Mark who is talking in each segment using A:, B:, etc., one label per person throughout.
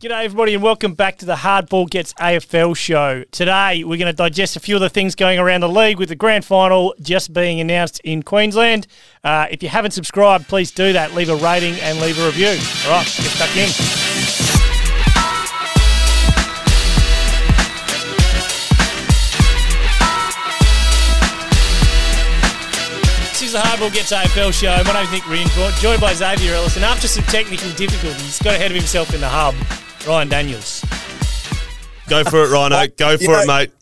A: G'day everybody and welcome back to the Hardball Gets AFL show. Today we're going to digest a few of the things going around the league with the grand final just being announced in Queensland. If you haven't subscribed, please do that. Leave a rating and leave a review. All right, get stuck in. This is the Hardball Gets AFL show. My name's Nick Riencourt, joined by Xavier Ellis, and after some technical difficulties, got ahead of himself in the hub, Ryan Daniels.
B: Go for it, Rhino. Go for it, mate.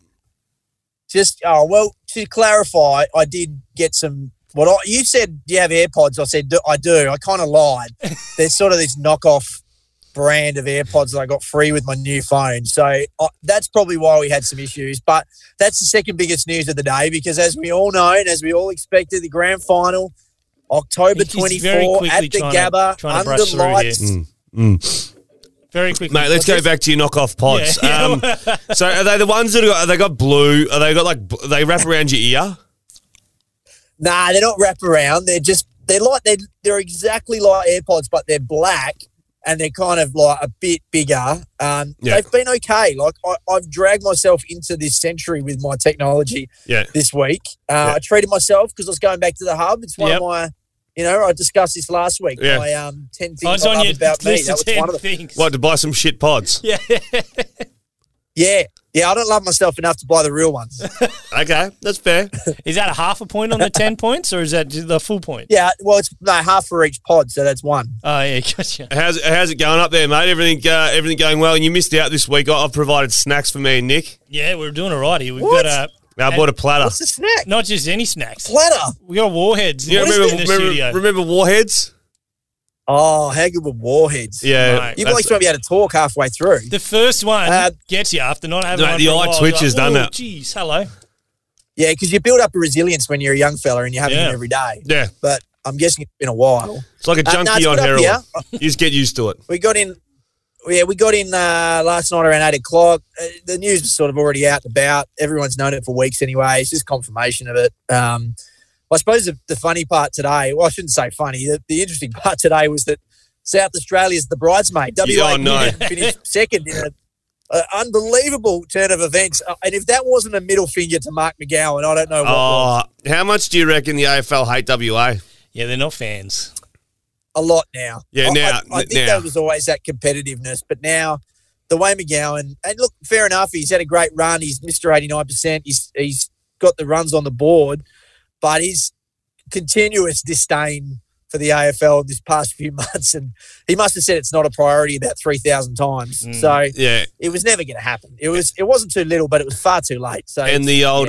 C: To clarify, I did get some. You said, do you have AirPods? I said, I do. I kind of lied. There's sort of this knockoff brand of AirPods that I got free with my new phone. So that's probably why we had some issues. But that's the second biggest news of the day because as we all know and as we all expected, the grand final, October 24 at the Gabba, under lights.
A: Very quickly.
B: Mate, let's go back to your knockoff pods.
A: Yeah.
B: So are they the ones that have they got blue? Are they got they wrap around your ear?
C: Nah, they're not wrap around. They're exactly like AirPods, but they're black and they're kind of like a bit bigger. They've been okay. Like I've dragged myself into this century with my technology this week. I treated myself because I was going back to the hub. It's one of my... I discussed this last week.
B: Yeah.
C: My 10 things I love about me. That was one of them.
B: What, to buy some shit pods?
A: Yeah.
C: Yeah, I don't love myself enough to buy the real ones.
B: Okay, that's fair.
A: Is that a half a point on the 10 points or is that the full point?
C: Yeah, well, it's half for each pod, so that's one.
A: Oh, yeah, gotcha.
B: How's it going up there, mate? Everything going well? And you missed out this week. I've provided snacks for me and Nick.
A: Yeah, we're doing all right here. We've got
B: I bought a platter.
C: What's the snack?
A: not just any snacks.
C: Platter?
A: We got Warheads in the studio.
B: Remember Warheads?
C: Oh, how good were Warheads?
B: Yeah.
A: Mate,
C: You blokes won't be able to talk halfway through.
A: The first one gets you after not having one
B: the
A: for a
B: eye
A: while.
B: twitches, doesn't it?
A: Jeez, hello.
C: Yeah, because you build up a resilience when you're a young fella and you're having it every day.
B: Yeah.
C: But I'm guessing it's been a while.
B: It's like a junkie on heroin. You just get used to it.
C: We got in last night around 8 o'clock. The news was sort of already out and about. Everyone's known it for weeks anyway. It's just confirmation of it. I suppose the funny part today, well, I shouldn't say funny. The interesting part today was that South Australia's the bridesmaid. WA finished second in an unbelievable turn of events. And if that wasn't a middle finger to Mark McGowan, I don't know what was.
B: How much do you reckon the AFL hate WA?
A: Yeah, they're not fans.
C: A lot now.
B: Yeah,
C: I think there was always that competitiveness, but now the way McGowan, and look, fair enough, he's had a great run. He's Mr. 89%. He's got the runs on the board, but his continuous disdain for the AFL this past few months, and he must have said it's not a priority about 3,000 times. So it was never going to happen. It wasn't too little, but it was far too late. So
B: the old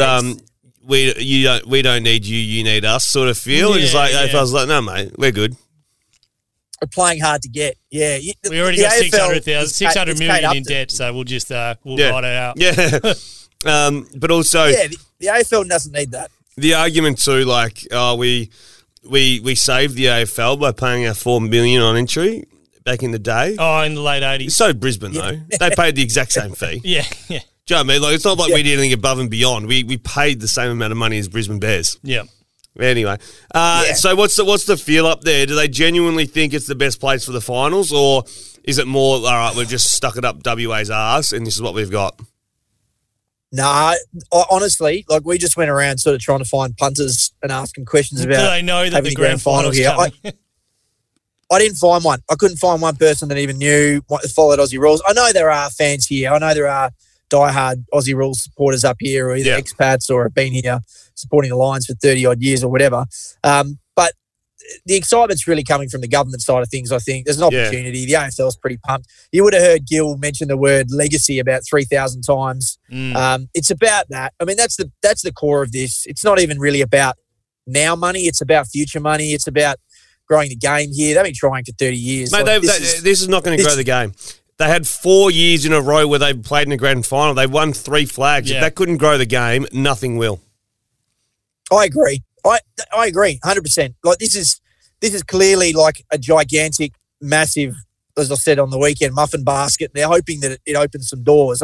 B: we don't need you, you need us sort of feel. It's like AFL's like, no, mate, we're good.
C: Are playing hard to get. Yeah.
A: We already got 600 million in debt, so we'll just write it out.
B: Yeah. But also...
C: Yeah, the AFL doesn't need that.
B: The argument too, like, we saved the AFL by paying our $4 million on entry back in the day.
A: Oh, in the late 80s.
B: So Brisbane, though. They paid the exact same fee.
A: Yeah.
B: Do you know what I mean? Like, it's not like we did anything above and beyond. We paid the same amount of money as Brisbane Bears.
A: Yeah.
B: Anyway, so what's the feel up there? Do they genuinely think it's the best place for the finals, or is it more, all right, we've just stuck it up WA's arse and this is what we've got?
C: Nah, honestly, like we just went around sort of trying to find punters and asking questions about.
A: Do they know that the grand final's
C: here?
A: coming?
C: I didn't find one. I couldn't find one person that even knew followed Aussie rules. I know there are fans here. I know there are diehard Aussie rules supporters up here, or either expats or have been here supporting the Lions for 30-odd years or whatever. But the excitement's really coming from the government side of things, I think. There's an opportunity. The AFL's pretty pumped. You would have heard Gil mention the word legacy about 3,000 times. It's about that. I mean, that's the core of this. It's not even really about now money. It's about future money. It's about growing the game here. They've been trying for 30 years.
B: Mate, this is not going to grow the game. They had 4 years in a row where they played in the grand final. They won 3 flags.
A: Yeah.
B: If that couldn't grow the game, nothing will.
C: I agree. I agree 100%. Like this is clearly like a gigantic, massive, as I said on the weekend, muffin basket. They're hoping that it opens some doors.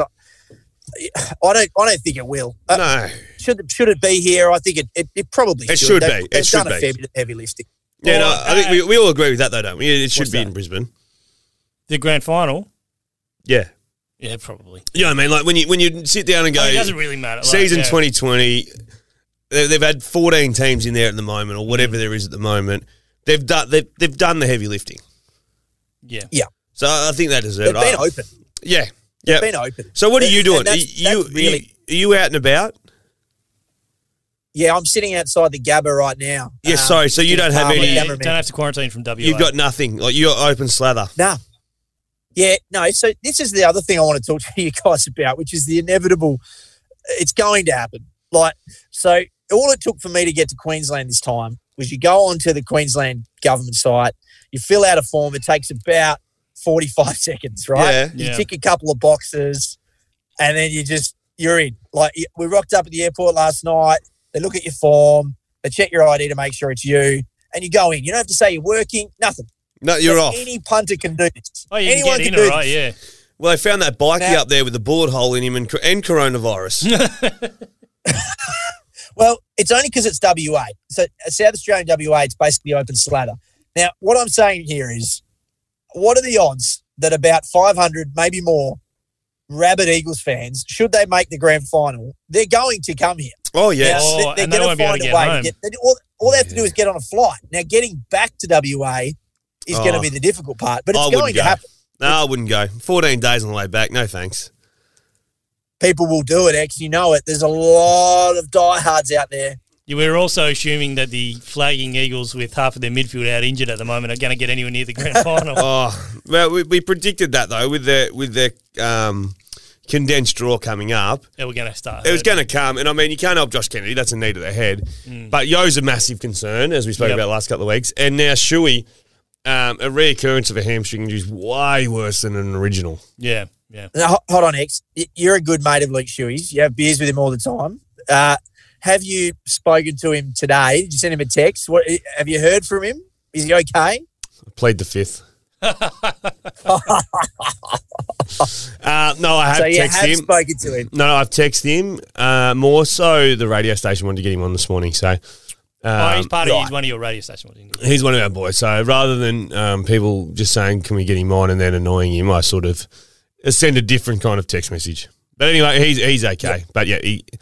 C: I don't think it will.
B: No.
C: Should it be here? I think it probably should.
B: It should be.
C: They've done a fair bit of heavy lifting.
B: Yeah, I think we all agree with that though, don't we? It should be in Brisbane.
A: The grand final?
B: Yeah.
A: Yeah, probably.
B: You know what I mean? Like when you sit down and go,
A: it doesn't really matter.
B: Season 2020, they've had 14 teams in there at the moment, or whatever there is at the moment. They've done the heavy lifting.
A: Yeah.
C: Yeah.
B: So I think that deserves it.
C: They've been open.
B: Yeah.
C: They've been open.
B: So what are you doing?
C: That's
B: Are you out and about?
C: Yeah, I'm sitting outside the Gabba right now.
B: Yeah, sorry. So you don't have any.
A: Yeah, don't have to quarantine from WA.
B: You've got nothing. Like you're open slather.
C: No. Yeah, no. So this is the other thing I want to talk to you guys about, which is the inevitable. It's going to happen. So all it took for me to get to Queensland this time was you go onto the Queensland government site, you fill out a form. It takes about 45 seconds, right?
B: Yeah.
C: You tick a couple of boxes, and then you're in. Like we rocked up at the airport last night. They look at your form. They check your ID to make sure it's you, and you go in. You don't have to say you're working. Nothing.
B: No, you're off.
C: Any punter can do this.
A: Oh, you
C: Anyone
A: can get
C: can
A: in,
C: do
A: right?
C: this.
A: Yeah.
B: Well, they found that bikie up there with the bullet hole in him and coronavirus.
C: Well, it's only because it's WA. So South Australian WA, it's basically open slather. Now, what I'm saying here is, what are the odds that about 500, maybe more, rabid Eagles fans, should they make the grand final, they're going to come here?
B: Oh, yes.
C: Now, they're
A: and they
C: going
A: won't
C: to
A: be able
C: find
A: to
C: a
A: get
C: way
A: home.
C: to get. All they have to do is get on a flight. Now, getting back to WA is going to be the difficult part, but it's going to happen.
B: No, I wouldn't go. 14 days on the way back. No, thanks.
C: People will do it, X. You know it. There's a lot of diehards out there.
A: Yeah, we're also assuming that the flagging Eagles with half of their midfield out injured at the moment are going to get anywhere near the grand final.
B: Well, we predicted that though with their condensed draw coming up.
A: Yeah, we're going to start.
B: It was going to come, and I mean you can't help Josh Kennedy. That's a knee to the head. But Yo's a massive concern, as we spoke about last couple of weeks, and now Shuey, a reoccurrence of a hamstring injury is way worse than an original.
A: Yeah, yeah.
C: Now, hold on, X. You're a good mate of Luke Shuey's. You have beers with him all the time. Have you spoken to him today? Did you send him a text? Have you heard from him? Is he okay?
B: I plead the fifth. No, I have texted him.
C: Spoken to him.
B: No, I've texted him. More so, the radio station wanted to get him on this morning. So,
A: he's he's one of your radio station.
B: He's one of our boys. So rather than people just saying, "Can we get him on?" and then annoying him, I sort of send a different kind of text message. But anyway, he's okay. But yeah,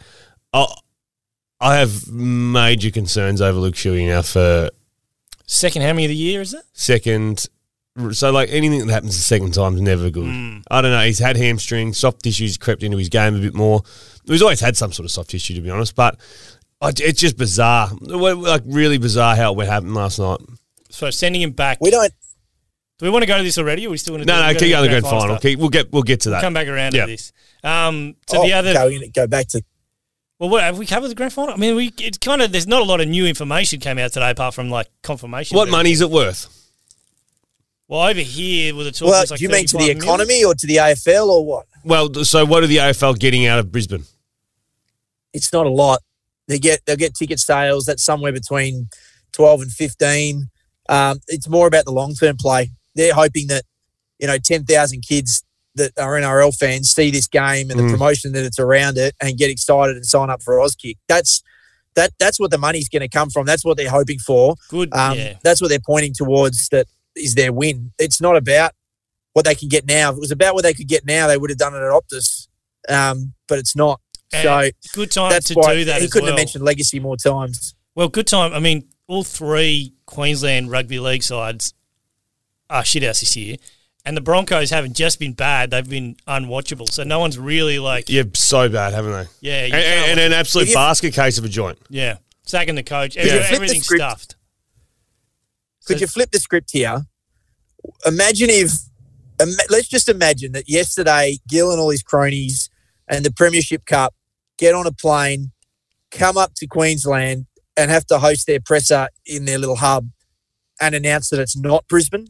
B: I have major concerns over Luke Shuey now for
A: second. How many of the year is it?
B: Second. So, like, anything that happens the second time is never good. I don't know. He's had hamstrings, soft tissues crept into his game a bit more. He's always had some sort of soft tissue, to be honest, but it's just bizarre. Like, really bizarre how it happened last night.
A: So, sending him back.
C: We don't.
A: Do we want to go to this already, or are we still want to
B: No, keep going to the grand final. We'll get to that.
A: We'll come back around to this.
C: Go back to.
A: Well, what, have we covered the grand final? I mean, it's kind of, there's not a lot of new information came out today apart from, like, confirmation.
B: What money is it worth?
A: Well, over here with the talk,
C: Well,
A: like
C: do you mean to the
A: 35
C: economy
A: million?
C: or to the AFL or what?
B: Well, so what are the AFL getting out of Brisbane?
C: It's not a lot. They'll get ticket sales. That's somewhere between 12 and 15. It's more about the long-term play. They're hoping that, 10,000 kids that are NRL fans see this game and the promotion that it's around it and get excited and sign up for Auskick. That's what the money's going to come from. That's what they're hoping for.
A: Good.
C: That's what they're pointing towards. That is their win. It's not about what they can get now. If it was about what they could get now, they would have done it at Optus. But it's not.
A: And
C: so
A: good time
C: that's
A: to
C: why
A: do that.
C: He
A: as
C: couldn't
A: well.
C: have mentioned legacy more times.
A: Well, good time. I mean, all three Queensland rugby league sides are shithouse this year. And the Broncos haven't just been bad, they've been unwatchable. So no one's really like...
B: Yeah, so bad, haven't they?
A: Yeah.
B: And an absolute basket case of a joint.
A: Yeah. Sacking the coach.
C: Flip
A: Everything's
C: the script.
A: stuffed.
C: Could you flip the script here? Imagine let's just imagine that yesterday, Gill and all his cronies and the Premiership Cup get on a plane, come up to Queensland and have to host their presser in their little hub and announce that it's not Brisbane.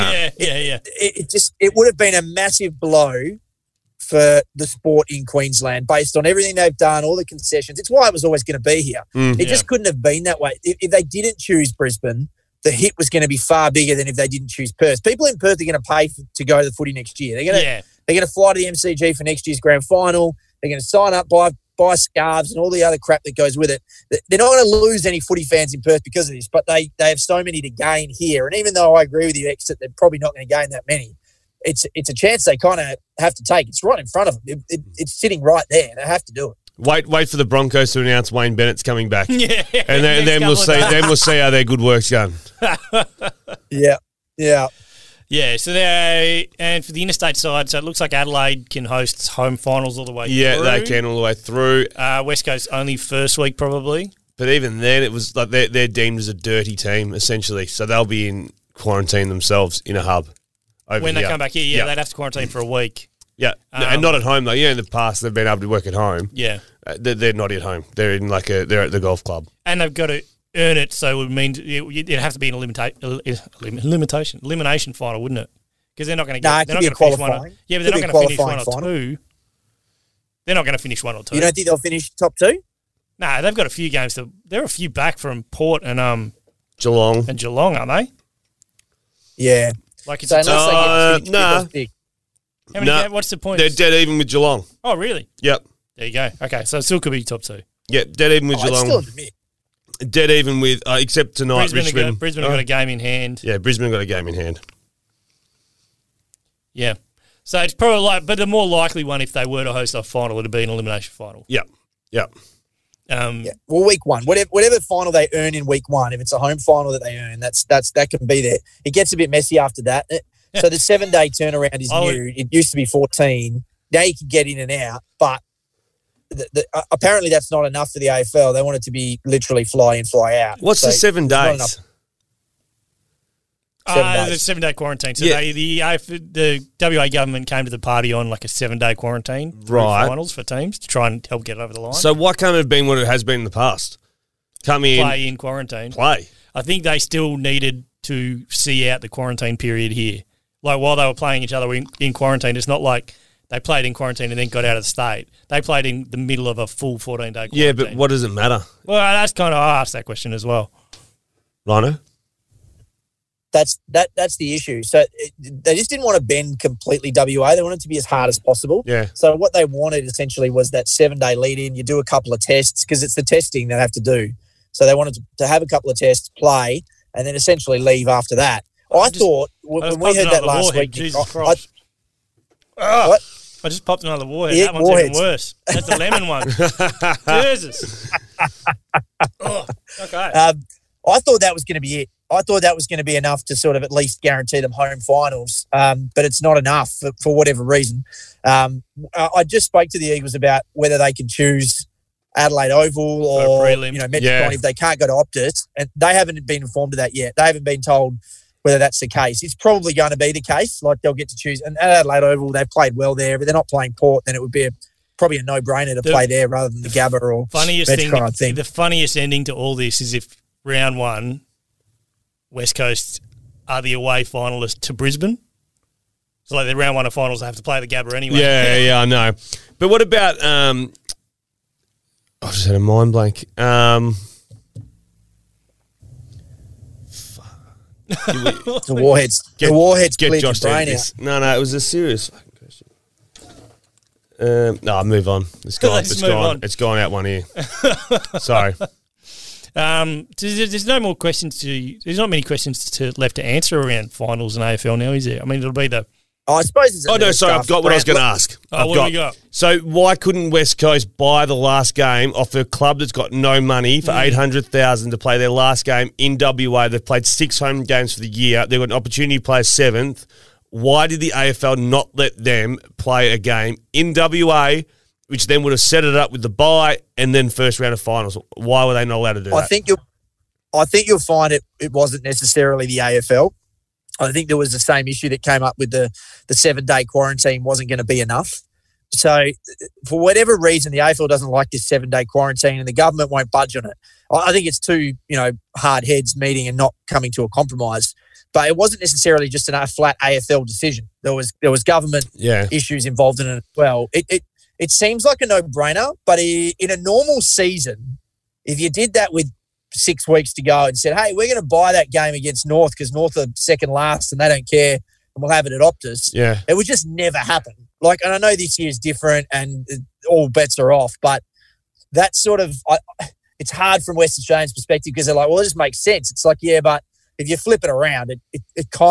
C: It would have been a massive blow for the sport in Queensland based on everything they've done, all the concessions. It's why it was always going to be here. It just couldn't have been that way. If they didn't choose Brisbane, the hit was going to be far bigger than if they didn't choose Perth. People in Perth are going to pay to go to the footy next year. They're going to fly to the MCG for next year's grand final. They're going to sign up, buy scarves and all the other crap that goes with it. They're not going to lose any footy fans in Perth because of this, but they have so many to gain here. And even though I agree with you, X, that they're probably not going to gain that many, it's a chance they kind of have to take. It's right in front of them. It's sitting right there. They have to do it.
B: Wait for the Broncos to announce Wayne Bennett's coming back.
A: Yeah,
B: and then we'll see. Then we'll see how their good work's going.
C: Yeah.
A: Yeah, so and for the interstate side, so it looks like Adelaide can host home finals all the way through.
B: Yeah, they can all the way through.
A: West Coast only first week probably.
B: But even then, it was like they're deemed as a dirty team, essentially. So they'll be in quarantine themselves in a hub.
A: When they come back here, they'd have to quarantine for a week.
B: Yeah, and not at home, though. In the past, they've been able to work at home.
A: Yeah.
B: They're not at home. They're in they're at the golf club.
A: And they've got to earn it, so it would mean it'd have to be an elimination final, wouldn't it? Because they're not going to get. They're not going to finish one. Yeah, but they're not going to finish one or two. They're not going to finish one or two.
C: You don't think they'll finish top two?
A: No, they've got a few games. They're a few back from Port and
B: Geelong,
A: aren't they?
C: Yeah.
A: Like it's
C: so unless they get
A: how many games? What's the point?
B: They're dead even with Geelong.
A: Oh, really?
B: Yep.
A: There you go. Okay, so it still could be top two.
B: Yeah, dead even with Geelong.
C: Still admit.
B: Dead even with, except tonight, Richmond.
A: Brisbane have got a game in hand.
B: Yeah, Brisbane got a game in hand.
A: Yeah. So it's probably but the more likely one, if they were to host a final, would be an elimination final.
B: Yep.
C: Well, week one, whatever final they earn in week one, if it's a home final that they earn, that can be there. It gets a bit messy after that. So the 7-day turnaround is new. It used to be 14. Now you can get in and out, but apparently that's not enough for the AFL. They want it to be literally fly in, fly out.
B: What's the 7 days?
A: The 7-day quarantine. So the WA government came to the party on like a 7-day quarantine finals for teams to try and help get over the line.
B: So why can't it have been what it has been in the past?
A: Play in quarantine.
B: Play.
A: I think they still needed to see out the quarantine period here. Like while they were playing each other in quarantine, it's not like they played in quarantine and then got out of the state. They played in the middle of a full 14-day quarantine.
B: Yeah, but what does it matter?
A: Well, that's kind of, I asked that question as well.
B: Rhino?
C: That's the issue. So they just didn't want to bend completely WA. They wanted it to be as hard as possible.
B: Yeah.
C: So what they wanted essentially was that 7-day lead in. You do a couple of tests because it's the testing they have to do. So they wanted to have a couple of tests, play, and then essentially leave after that. I thought when we heard that last week,
A: Jesus Christ.
C: What?
A: I just popped another warhead. That one's even worse. That's the lemon one. Jesus. Okay.
C: I thought that was going to be it. I thought that was going to be enough to sort of at least guarantee them home finals, but it's not enough for whatever reason. I just spoke to the Eagles about whether they can choose Adelaide Oval or Metricon if they can't go to Optus, and they haven't been informed of that yet. They haven't been told whether that's the case. It's probably going to be the case. Like they'll get to choose. And at Adelaide Oval, they've played well there, but they're not playing Port. Then it would be probably a no-brainer to play there rather than the Gabba or Metricon, I think.
A: The funniest ending to all this is if round one, West Coast are the away finalists to Brisbane. So like the round one of finals, they have to play the Gabba anyway.
B: Yeah, I know. But what about I've just had a mind blank.
C: The Warheads
B: get Josh out of this. No, it was a serious fucking question. No, I'll move on. It's gone. It's gone out one ear. Sorry.
A: There's no more questions there's not many questions left to answer around finals and AFL now, is there? I mean, it'll be
C: I suppose it's
B: I've got what I was going to ask.
A: What do we got?
B: So why couldn't West Coast buy the last game off a club that's got no money for $800,000 to play their last game in WA? They've played 6 home games for the year. They've got an opportunity to play a 7th. Why did the AFL not let them play a game in WA, which then would have set it up with the bye and then first round of finals? Why were they not allowed to do that?
C: I think you'll find it wasn't necessarily the AFL. I think there was the same issue that came up with the 7-day quarantine wasn't going to be enough. So for whatever reason, the AFL doesn't like this 7-day quarantine and the government won't budge on it. I think it's two, hard heads meeting and not coming to a compromise. But it wasn't necessarily just a flat AFL decision. There was government issues involved in it as well. It seems like a no-brainer, but in a normal season, if you did that with 6 weeks to go and said, hey, we're going to buy that game against North because North are second last and they don't care and we'll have it at Optus, it would just never happen. Like, and I know this year is different and all bets are off, but that's sort of it's hard from West Australians' perspective because they're like, well, it just makes sense. It's like, yeah, but if you flip it around, it kind of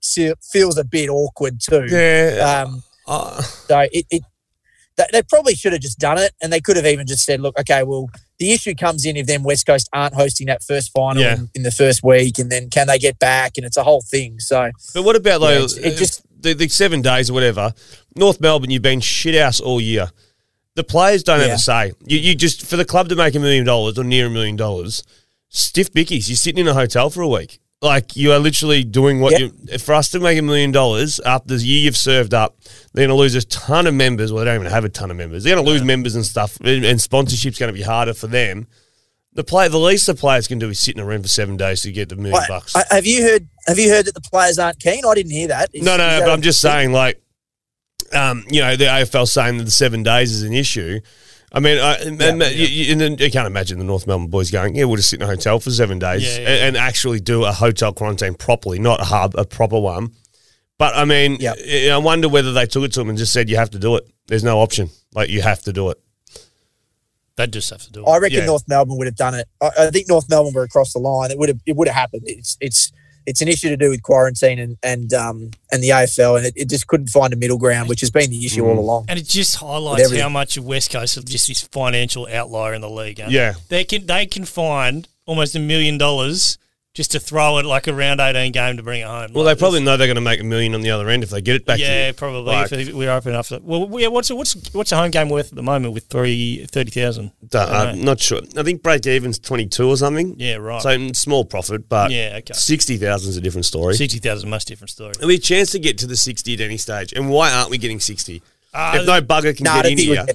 C: feels a bit awkward too.
B: Yeah.
C: So they probably should have just done it, and they could have even just said, look, okay, well, the issue comes in if then West Coast aren't hosting that first final in the first week, and then can they get back? And it's a whole thing. So,
B: but what about the 7 days or whatever? North Melbourne, you've been shithouse all year. The players don't have a say. You just, for the club to make $1 million or near $1 million, stiff bickies. You're sitting in a hotel for a week. Like, you are literally doing what for us to make $1 million after the year you've served up, they're going to lose a ton of members. Well, they don't even have a ton of members. They're going to lose members and stuff, and sponsorship's going to be harder for them. The least the players can do is sit in a room for 7 days to get the $1 million.
C: Have you heard that the players aren't keen? I didn't hear that.
B: No, but I'm just saying, like, the AFL saying that the 7 days is an issue. I mean, you can't imagine the North Melbourne boys going, we'll just sit in a hotel for 7 days and actually do a hotel quarantine properly, not a hub, a proper one. But, I mean, I wonder whether they took it to them and just said, you have to do it. There's no option. Like, you have to do it.
A: They'd just have to do it.
C: I reckon North Melbourne would have done it. I think North Melbourne were across the line. It would have happened. It's an issue to do with quarantine and the AFL, and it just couldn't find a middle ground, which has been the issue all along.
A: And it just highlights how much of West Coast of just this financial outlier in the league. They can find almost $1 million just to throw it like a round 18 game to bring it home.
B: Well, they probably know they're going to make $1 million on the other end if they get it back.
A: Yeah, probably. If we're open enough. What's a home game worth at the moment with 30,000?
B: I'm not sure. I think break even's 22 or something.
A: Yeah, right.
B: So small profit, but 60,000 is a different story.
A: 60,000 is a much different story.
B: There'll be a chance to get to the 60 at any stage. And why aren't we getting 60? If no bugger can get in here.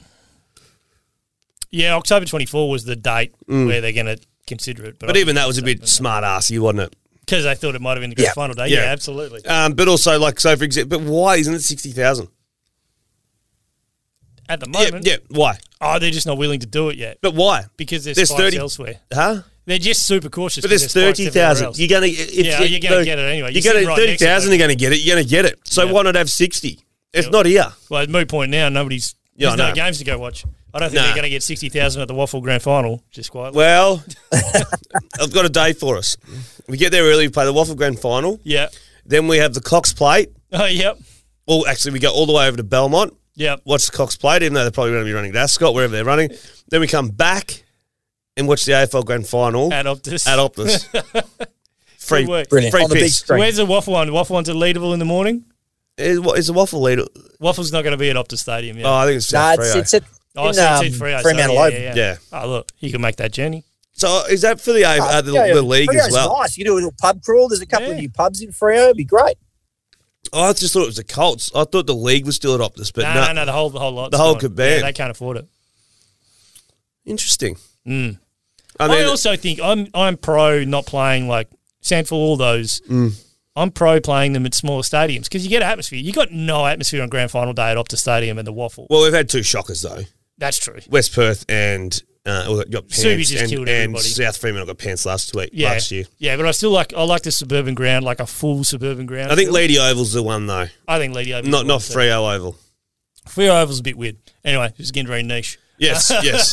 A: Yeah, October 24 was the date where they're going to consider it.
B: But even that was a bit smart-assy, wasn't it?
A: Because they thought it might have been the grand final day. Yeah, absolutely.
B: But also, for example, but why isn't it 60,000?
A: At the moment.
B: Yeah, why?
A: Oh, they're just not willing to do it yet.
B: But why?
A: Because there's spikes 30 elsewhere.
B: Huh?
A: They're just super cautious.
B: But there's 30,000. You're going to
A: get it anyway.
B: You're going to 30,000. You're going to get it. You're going to get it. So why not have 60? It's not here.
A: Well, moot point now. There's no games to go watch. I don't think they're going to get 60,000 at the Waffle Grand Final, just quietly.
B: Well, I've got a day for us. We get there early, we play the Waffle Grand Final.
A: Yeah.
B: Then we have the Cox Plate.
A: Oh, yep.
B: Well, actually, we go all the way over to Belmont.
A: Yep.
B: Watch the Cox Plate, even though they're probably going to be running at Ascot, wherever they're running. Then we come back and watch the AFL Grand Final.
A: At Optus.
B: Free
C: Brilliant.
B: Free
C: on the big
B: piss.
C: screen.
A: Where's the Waffle one? The Waffle one's at Leaderville in the morning?
B: Is the Waffle leader?
A: Waffle's not going to be at Optus Stadium yet.
B: Oh, I think it's
C: it's at Fremantle Oval.
B: Yeah.
A: Oh, look, you can make that journey.
B: So is that for the league as well?
C: Nice. You do a little pub crawl. There's a couple of new pubs in Freo. It'd be great.
B: Oh, I just thought it was the Colts. I thought the league was still at Optus, but
A: no, the whole lot.
B: The whole cabana.
A: They can't afford it.
B: Interesting.
A: I also think I'm pro not playing like Sandford, all those. I'm pro playing them at smaller stadiums because you get atmosphere. You got no atmosphere on grand final day at Optus Stadium and the Waffle.
B: Well, we've had two shockers though.
A: That's true.
B: West Perth and got pants,
A: Subi just killed
B: and
A: everybody.
B: South Fremantle got pants last year.
A: Yeah, but I like the suburban ground, like a full suburban ground.
B: I think Leedy Oval's the one though.
A: I think Leedy Oval.
B: Not Freo Oval.
A: Freo Oval's a bit weird. Anyway, it's getting very niche.
B: Yes.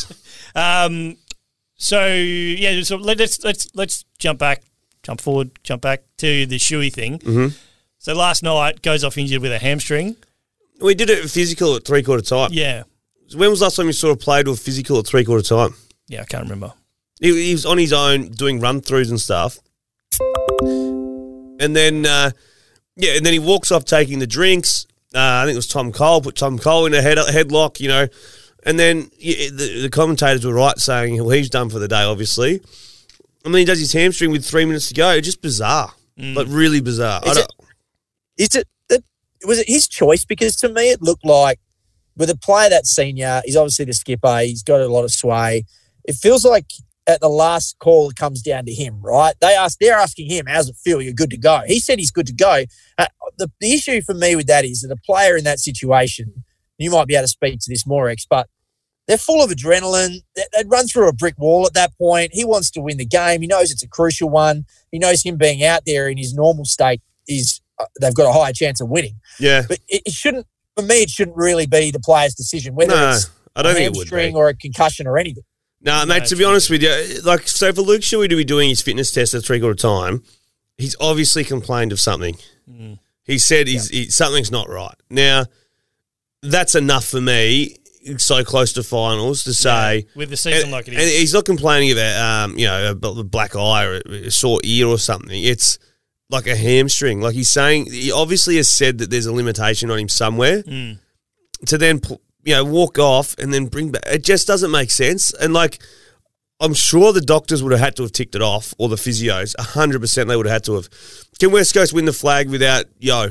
A: So let's jump back to the Shuey thing.
B: Mm-hmm.
A: So last night goes off injured with a hamstring.
B: We did it physical at 3/4 time.
A: Yeah.
B: When was the last time you saw a player do a physical at 3/4 time?
A: Yeah, I can't remember.
B: He was on his own doing run-throughs and stuff. And then, and then he walks off taking the drinks. I think it was Tom Cole, put Tom Cole in a headlock, you know. And then the commentators were right saying, well, he's done for the day, obviously. And then he does his hamstring with 3 minutes to go. It's just bizarre. Like, really bizarre.
C: Was it his choice? Because to me it looked like with a player that senior, he's obviously the skipper, he's got a lot of sway. It feels like at the last call it comes down to him, right? They're asking him, how's it feel? You're good to go. He said he's good to go. The issue for me with that is that a player in that situation, you might be able to speak to this more, X, but they're full of adrenaline. They'd run through a brick wall at that point. He wants to win the game. He knows it's a crucial one. He knows him being out there in his normal state is they've got a higher chance of winning.
B: Yeah.
C: But it shouldn't, for me, it shouldn't really be the player's decision, whether it's
B: I don't
C: a
B: think it would
C: hamstring
B: be.
C: or a concussion or anything.
B: No, mate, to be honest with you, like, so for Luke Shuey to be doing his fitness test at 3/4 time, he's obviously complained of something. He said something's not right. Now, that's enough for me, so close to finals, to say...
A: with the season like it is.
B: And he's not complaining about, a black eye or a sore ear or something. It's like a hamstring. Like he's saying, he obviously has said that there's a limitation on him somewhere. To then, walk off and then bring back... It just doesn't make sense. And, I'm sure the doctors would have had to have ticked it off, or the physios. 100% they would have had to have. Can West Coast win the flag without Yo?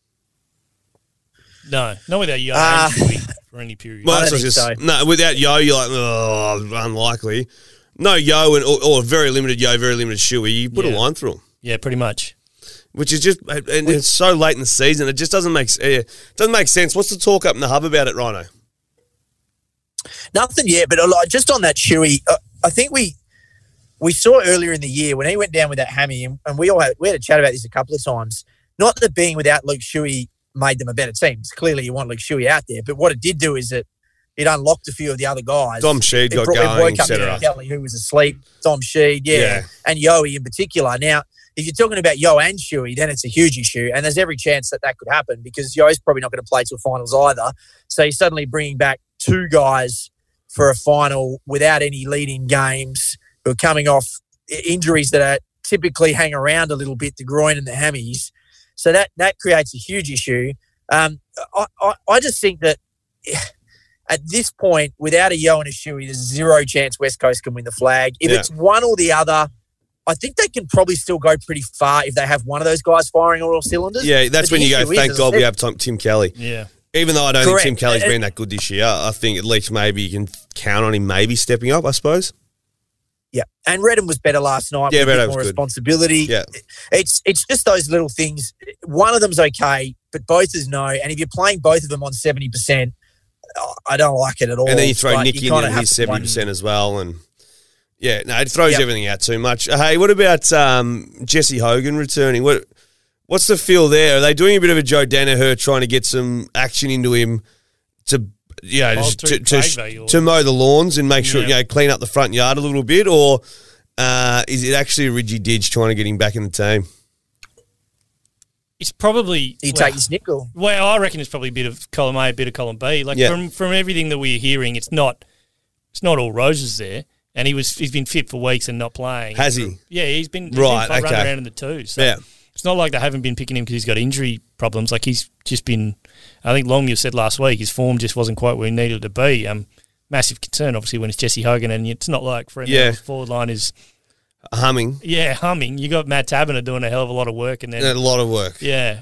A: No, not without Yo and Shuey for any period.
C: Well, I don't think so.
B: No, without Yo, you're like, unlikely. No Yo or very limited Yo, very limited Shuey. You put a line through them.
A: Yeah, pretty much.
B: Which is just, and it's so late in the season, it just doesn't make sense. What's the talk up in the hub about it, Rhino?
C: Nothing yet, but just on that Shuey, I think we saw earlier in the year when he went down with that hammy, and we had a chat about this a couple of times. Not that being without Luke Shuey made them a better team. Clearly, you want Luke Shuey out there, but what it did do is it unlocked a few of the other guys.
B: Dom Sheed got going, etc.
C: Kelly, who was asleep, Dom Sheed, and Yoey in particular. Now, if you're talking about Yo and Shuey, then it's a huge issue, and there's every chance that could happen because Yo's probably not going to play till finals either. So you're suddenly bringing back two guys for a final without any lead-in games who are coming off injuries that typically hang around a little bit, the groin and the hammies. So that creates a huge issue. I just think that at this point, without a Yo and a Shuey, there's zero chance West Coast can win the flag. If it's one or the other, I think they can probably still go pretty far if they have one of those guys firing on all cylinders.
B: Yeah, that's when you go, thank God we have Tim Kelly.
A: Yeah.
B: Even though I don't think Tim Kelly's been that good this year, I think at least maybe you can count on him maybe stepping up, I suppose.
C: Yeah, and Redden was better last night with a bit more responsibility.
B: Yeah.
C: It's just those little things. One of them's okay, but both is no. And if you're playing both of them on 70%, I don't like it at all.
B: And then you throw Nick in and he's 70% as well. And yeah, no, it throws everything out too much. Hey, what about Jesse Hogan returning? What's the feel there? Are they doing a bit of a Joe Danaher trying to get some action into him to mow the lawns and make sure, clean up the front yard a little bit? Or is it actually a Ridgy Didge trying to get him back in the team?
A: It's probably...
C: You take his nickel.
A: Well, I reckon it's probably a bit of column A, a bit of column B. From everything that we're hearing, it's not all roses there. And he's been fit for weeks and not playing.
B: Has he?
A: Yeah, he's been running around in the two. So it's not like they haven't been picking him because he's got injury problems. Like he's just been, I think Longmuir said last week, his form just wasn't quite where he needed to be. Massive concern, obviously, when it's Jesse Hogan, and it's not like Fremantle forward line is
B: humming.
A: Yeah, humming. You got Matt Taberner doing a hell of a lot of work, and then
B: a lot of work.
A: Yeah.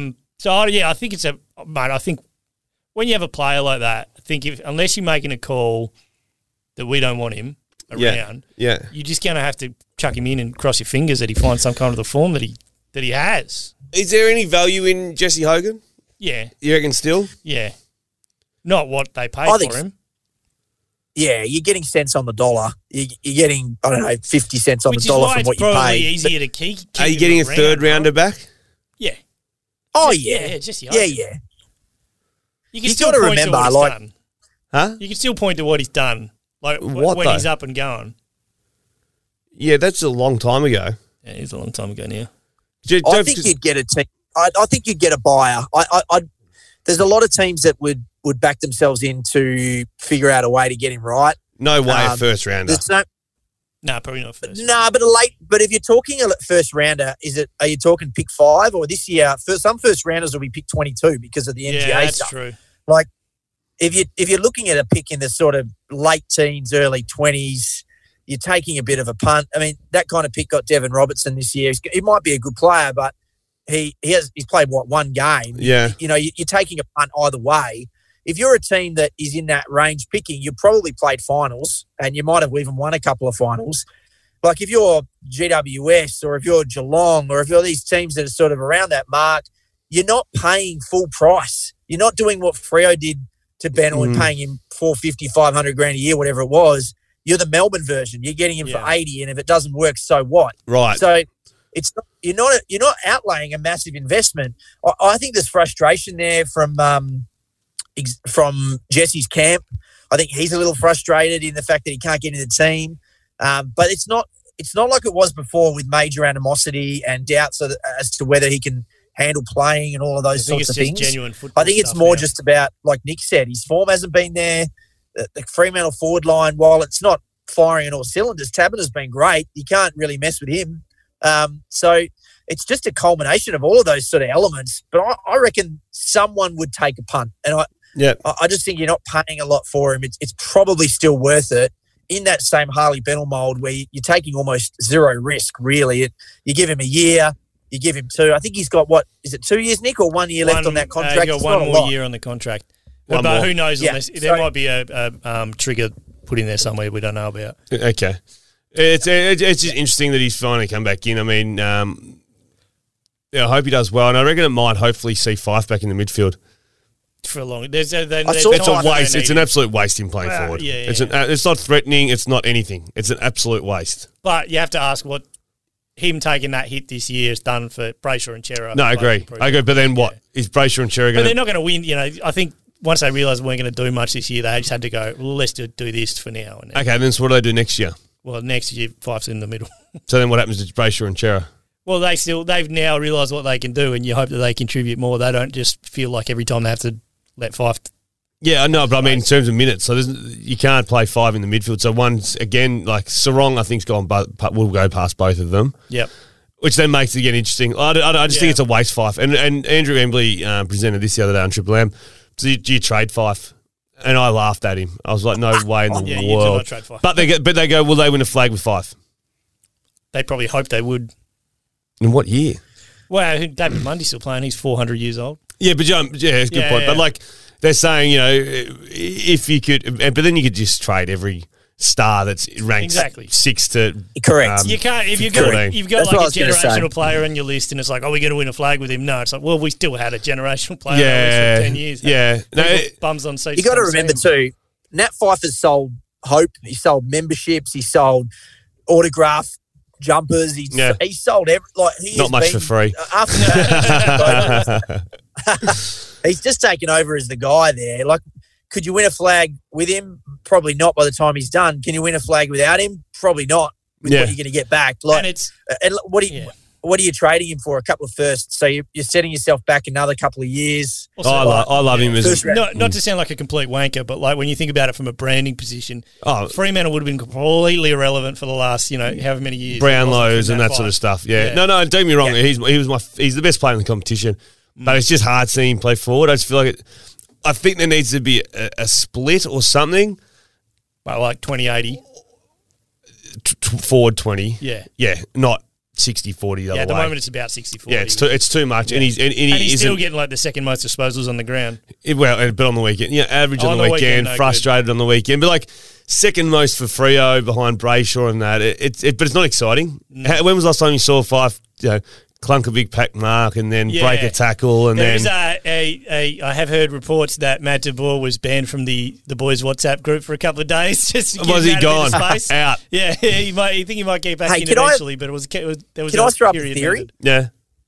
A: I think it's I think when you have a player like that, I think unless you're making a call that we don't want him around, you're just going to have to chuck him in and cross your fingers that he finds some kind of the form that he has. Is
B: there any value in Jesse Hogan?
A: Yeah.
B: You reckon still?
A: Yeah. Not what they pay for him.
C: Yeah, you're getting cents on the dollar. You're getting, 50 cents on the dollar from what you pay.
A: Which is why it's probably easier to keep
B: Are you getting a third rounder back?
A: Yeah.
C: Oh, yeah.
A: Yeah, Jesse Hogan.
C: Yeah.
A: You can still point to what he's done.
B: Huh?
A: You can still point to what he's done. Like when he's up and going.
B: Yeah, that's a long time ago.
A: Yeah, it's a long time ago now.
C: I think you'd get a team. I think you'd get a buyer. There's a lot of teams that would back themselves in to figure out a way to get him right.
B: No way a first rounder.
A: No, probably not first.
C: No, but if you're talking a first rounder, are you talking pick 5 or this year? Some first rounders will be pick 22 because of the NGA
A: that's
C: stuff.
A: True.
C: Like if you're looking at a pick in the sort of late teens, early 20s, you're taking a bit of a punt. I mean, that kind of pick got Devon Robertson this year. He might be a good player, but he's played one game.
B: Yeah.
C: You're taking a punt either way. If you're a team that is in that range picking, you've probably played finals and you might have even won a couple of finals. Like if you're GWS or if you're Geelong or if you're these teams that are sort of around that mark, you're not paying full price. You're not doing what Freo did to Bennell and paying him $450,000, $500,000 a year, whatever it was. You're the Melbourne version. You're getting him for 80, and if it doesn't work, so what?
B: Right.
C: So you're not outlaying a massive investment. I think there's frustration there from Jesse's camp. I think he's a little frustrated in the fact that he can't get in the team. But it's not like it was before with major animosity and doubts as to whether he can handle playing and all of those sorts of things.
A: Genuine football
C: I think it's
A: stuff
C: more
A: now.
C: just about, like Nick said, his form hasn't been there. The Fremantle forward line, while it's not firing on all cylinders, Taberner's been great. You can't really mess with him. So it's just a culmination of all of those sort of elements. But I reckon someone would take a punt. And I just think you're not punting a lot for him. It's probably still worth it in that same Harley Bennell mould where you're taking almost zero risk, really. You give him a year, you give him 2. I think he's got, what, is it 2 years, Nick, or 1 year left on that contract?
A: He's got one more year on the contract. But who knows?
C: Yeah.
A: There might be a trigger put in there somewhere we don't know about.
B: Okay. It's just interesting that he's finally come back in. I mean, I hope he does well. And I reckon it might hopefully see Fife back in the midfield.
A: For a long,
B: it's a waste. It's an absolute waste in playing forward.
A: Yeah.
B: It's not threatening. It's not anything. It's an absolute waste.
A: But you have to ask what him taking that hit this year has done for Brayshaw and Chera.
B: No, I agree. But then what? Is Brayshaw and Chera going to...
A: But they're not going to win. I think once they realised we weren't going to do much this year, they just had to go, well, let's do this for now. And
B: okay, then so what do they do next year?
A: Well, next year, Fife's in the middle.
B: So then what happens to Brayshaw and Chera?
A: Well, they've now realised what they can do, and you hope that they contribute more. They don't just feel like every time they have to let Fife...
B: Yeah, I know, but I mean in terms of minutes, so you can't play 5 in the midfield. So one's, again, like Sarong, I think, will go past both of them.
A: Yep.
B: Which then makes it again interesting. I just think it's a waste, Fife. And Andrew Embley presented this the other day on Triple M. Do you trade Fife? And I laughed at him. I was like, no way in the world.
A: You do not trade Fife.
B: But they go, will they win a flag with Fife?
A: They probably hope they would.
B: In what year?
A: Well, David Mundy's still playing. He's 400 years old.
B: Yeah, but it's a good point.
A: Yeah.
B: But like they're saying, if you could, but then you could just trade every star that's ranked 6 to
C: correct.
A: You can't if you've got like a generational player on your list, and it's like, we're going to win a flag with him. No, it's like, well, we still had a generational player on our list for 10 years.
B: Yeah,
A: bums on seats.
C: You got to remember too, Nat Fife has sold hope. He sold memberships. He sold autograph jumpers. He sold
B: not much for free.
C: After that, he's just taken over as the guy there. Like, could you win a flag with him? Probably not by the time he's done. Can you win a flag without him? Probably not. With what you're going to get back. Like, and what are you trading him for? A couple of firsts. So you're setting yourself back another couple of years.
A: Also,
B: I love him as
A: not to sound like a complete wanker, but like when you think about it from a branding position, Fremantle would have been completely irrelevant for the last, however many years.
B: Brownlows and that sort of stuff. Yeah. No, don't get me wrong. Yeah. He's the best player in the competition, but it's just hard seeing him play forward. I just feel like I think there needs to be a split or something.
A: Well, like 20-80.
B: Forward 20.
A: Yeah.
B: Yeah, not 60-40
A: at the moment it's about 60-40.
B: Yeah, it's too much.
A: Yeah.
B: And he's
A: still getting like the second most disposals on the ground.
B: But on the weekend. Average on the weekend, frustrated on the weekend. But like second most for Freo behind Brayshaw and that. But it's not exciting. No. When was the last time you saw Fife, clunk a big pack mark and then break a tackle and
A: There's I have heard reports that Matt De Boer was banned from the boys WhatsApp group for a couple of days. Just to
B: was he gone? Out.
A: Yeah, you think he might get back in eventually, but there was
C: can I throw up a theory?
B: Yeah.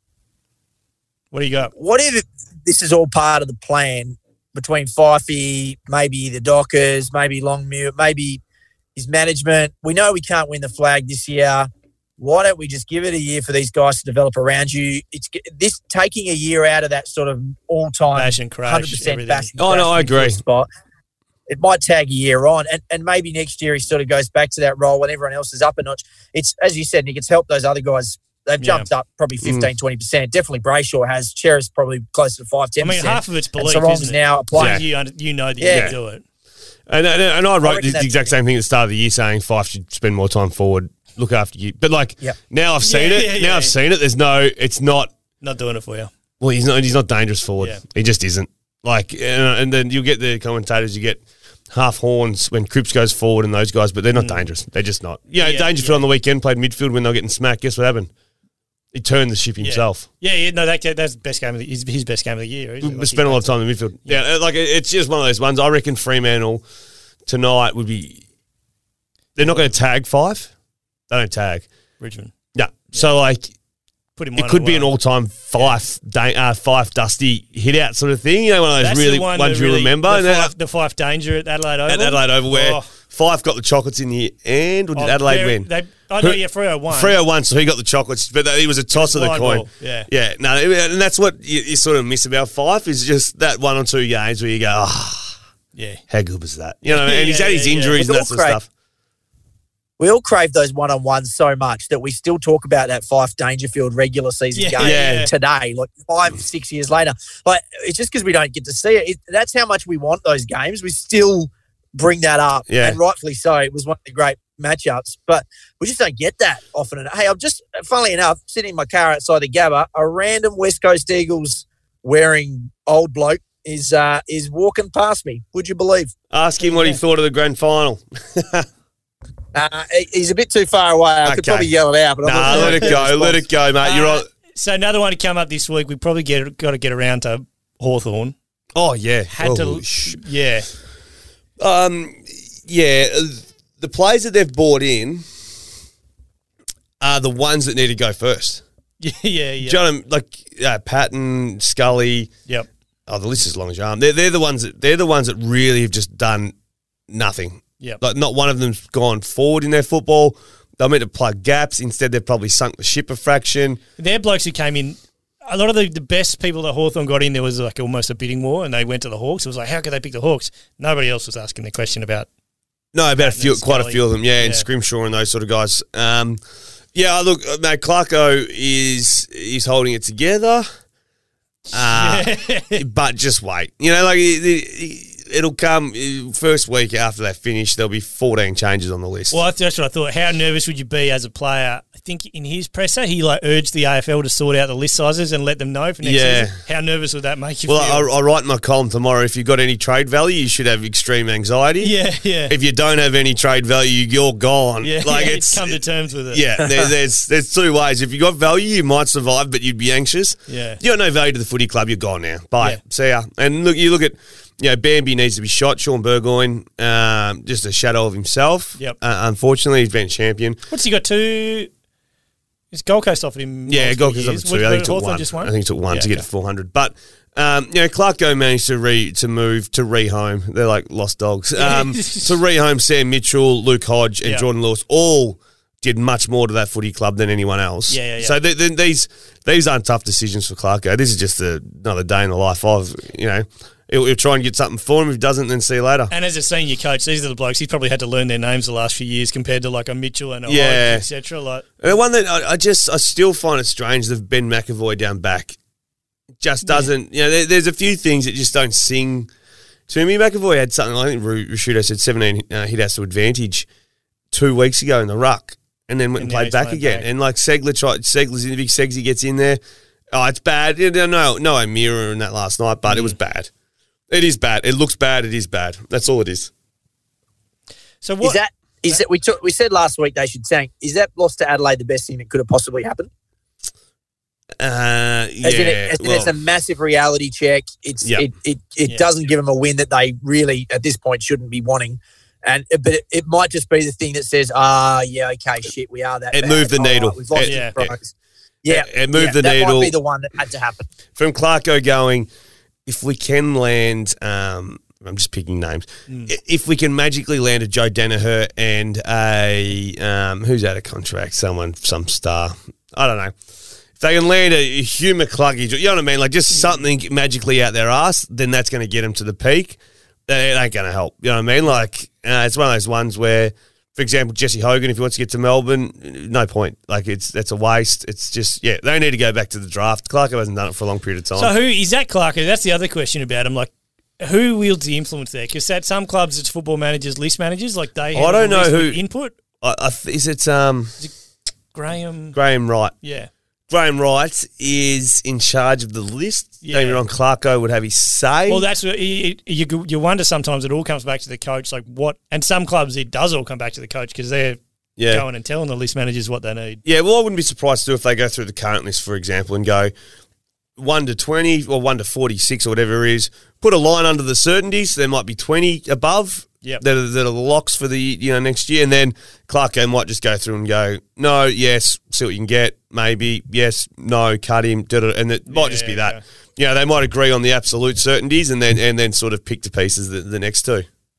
A: What do you got?
C: What if this is all part of the plan between Fifey, maybe the Dockers, maybe Longmute, maybe his management? We know we can't win the flag this year. Why don't we just give it a year for these guys to develop around you? It's this taking a year out of that sort of all-time
A: bash and crash,
C: 100% bash.
B: Oh, no, I agree.
C: Spot. It might tag a year on, and maybe next year he sort of goes back to that role when everyone else is up a notch. It's, as you said, Nick, it's helped those other guys. They've jumped up probably 15, 20%. Definitely Brayshaw has. Chera's probably closer to 5-10%.
A: I mean, half of it's belief,
C: isn't it? Now playing.
A: You know that you can do it.
B: And I wrote the exact same thing at the start of the year saying Fife should spend more time forward. Look after you, but now I've seen it. I've seen it. It's not
A: doing it for you.
B: Well, he's not dangerous forward.
A: Yeah.
B: He just isn't. And then you get the commentators. You get half horns when Cripps goes forward and those guys, but they're not dangerous. They're just not. Dangerfield on the weekend played midfield when they were getting smacked. Guess what happened? He turned the ship himself.
A: That's best game of his best game of the year.
B: We spent a lot of time in the midfield. Yeah, it's just one of those ones. I reckon Fremantle tonight would be. They're not going to tag Fife. They don't tag.
A: Richmond.
B: Yeah. So,
A: put him
B: it could be an all-time Fife Dusty hit-out sort of thing. One of those ones you remember.
A: The Fife danger at Adelaide Oval.
B: Where Fife got the chocolates in the end, or did Adelaide win?
A: Freo won.
B: Freo won, so he got the chocolates, but he was a toss of the coin.
A: Ball. Yeah.
B: Yeah, no, and that's what you sort of miss about Fife, is just that 1 or 2 games where you go,
A: yeah,
B: how good was that? You know, and he's had his injuries and that sort of stuff.
C: We all crave those one-on-ones so much that we still talk about that Fife Dangerfield regular season game today, like 5-6 years later. Like, it's just because we don't get to see it. That's how much we want those games. We still bring that up, and rightfully so. It was one of the great matchups, but we just don't get that often. And hey, I'm just, funnily enough, sitting in my car outside the Gabba, a random West Coast Eagles wearing old bloke is walking past me. Would you believe?
B: Ask him what he thought of the grand final.
C: He's a bit too far away. I could probably yell it out. But
B: let it go. Let it go, mate. You're right.
A: So another one to come up this week. We probably got to get around to Hawthorn.
B: Oh yeah,
A: yeah.
B: The players that they've bought in are the ones that need to go first.
A: Yeah.
B: Do you know what I mean? Like Patton, Scully.
A: Yep.
B: Oh, the list is long as your arm. They're the ones that really have just done nothing.
A: Yep.
B: Like, not one of them's gone forward in their football. They're meant to plug gaps. Instead, they've probably sunk the ship a fraction.
A: They're blokes who came in. A lot of the best people that Hawthorn got in, there was like almost a bidding war, and they went to the Hawks. It was like, how could they pick the Hawks? Nobody else was asking the question about.
B: No, about quite a few of them, and Scrimshaw and those sort of guys. Look, mate, Clarko is holding it together, but just wait. You know, like it'll come first week after they finish. There'll be 14 changes on the list.
A: Well, that's what I thought. How nervous would you be as a player? I think in his presser, he urged the AFL to sort out the list sizes and let them know for next season. How nervous would that make you feel?
B: Well, I write in my column tomorrow, if you've got any trade value, you should have extreme anxiety.
A: Yeah.
B: If you don't have any trade value, you're gone.
A: Yeah,
B: it's
A: come to terms with it.
B: Yeah, there's two ways. If you got value, you might survive, but you'd be anxious.
A: Yeah.
B: You got no value to the footy club, you're gone now. Bye.
A: Yeah.
B: See ya. And you look at, Bambi needs to be shot. Sean Burgoyne, just a shadow of himself.
A: Yep.
B: Unfortunately, he's been champion.
A: What's he got? 2? Is Gold Coast offered him?
B: Yeah, Gold Coast offered 2. I think he took one.
A: Just one.
B: I think he took one to get to 400. But Clarko managed to move to rehome. They're like lost dogs. To rehome Sam Mitchell, Luke Hodge, and Jordan Lewis all did much more to that footy club than anyone else.
A: Yeah.
B: So these aren't tough decisions for Clarko. This is just another day in the life of, He'll try and get something for him. If he doesn't, then see you later.
A: And as a senior coach, these are the blokes he's probably had to learn their names the last few years compared to like a Mitchell and a Hodge, etc.
B: The one that I still find it strange that Ben McAvoy down back just doesn't. There's a few things that just don't sing to me. McAvoy had something. I think Rashudo said 17 hit-outs to advantage 2 weeks ago in the ruck, and then went and played back again. And like Segler's in the big Segsy gets in there. Oh, it's bad. No O'Meara in that last night, but it was bad. It is bad. It looks bad. It is bad. That's all it is.
A: So what
C: is that? We said last week they should tank. Is that loss to Adelaide the best thing that could have possibly happened? It's a massive reality check. It doesn't give them a win that they really at this point shouldn't be wanting. But it might just be the thing that says, shit, we are that.
B: It
C: bad.
B: moved the needle.
C: We've lost
B: it moved the needle.
C: That might be the one that had to happen.
B: From Clarko going, if we can land, I'm just picking names. If we can magically land a Joe Danaher and a who's out of contract, some star, I don't know. If they can land a Hugh McCluggage, you know what I mean? Like just something magically out their ass, then that's going to get them to the peak. It ain't going to help. You know what I mean? Like it's one of those ones where, for example, Jesse Hogan, if he wants to get to Melbourne, no point. Like that's a waste. It's just they need to go back to the draft. Clarko hasn't done it for a long period of time.
A: So who is that Clarko? That's the other question about him. Like, who wields the influence there? Because at some clubs it's football managers, list managers. Like they.
B: I don't know who
A: input.
B: Is it
A: Graham?
B: Graham Wright.
A: Yeah.
B: Graham Wright is in charge of the list.
A: Yeah.
B: Don't get me wrong, Clarko would have his say.
A: Well, that's what you wonder sometimes. It all comes back to the coach. Like what? And some clubs it does all come back to the coach because they're going and telling the list managers what they need.
B: Yeah, well, I wouldn't be surprised too if they go through the current list, for example, and go 1 to 20 or 1 to 46 or whatever it is. Put a line under the certainties. There might be 20 above.
A: Yep.
B: That are the locks for the next year, and then Clarko might just go through and go, no, yes, see what you can get, maybe, yes, no, cut him, and it might just be that. They might agree on the absolute certainties, and then sort of pick to pieces the next two.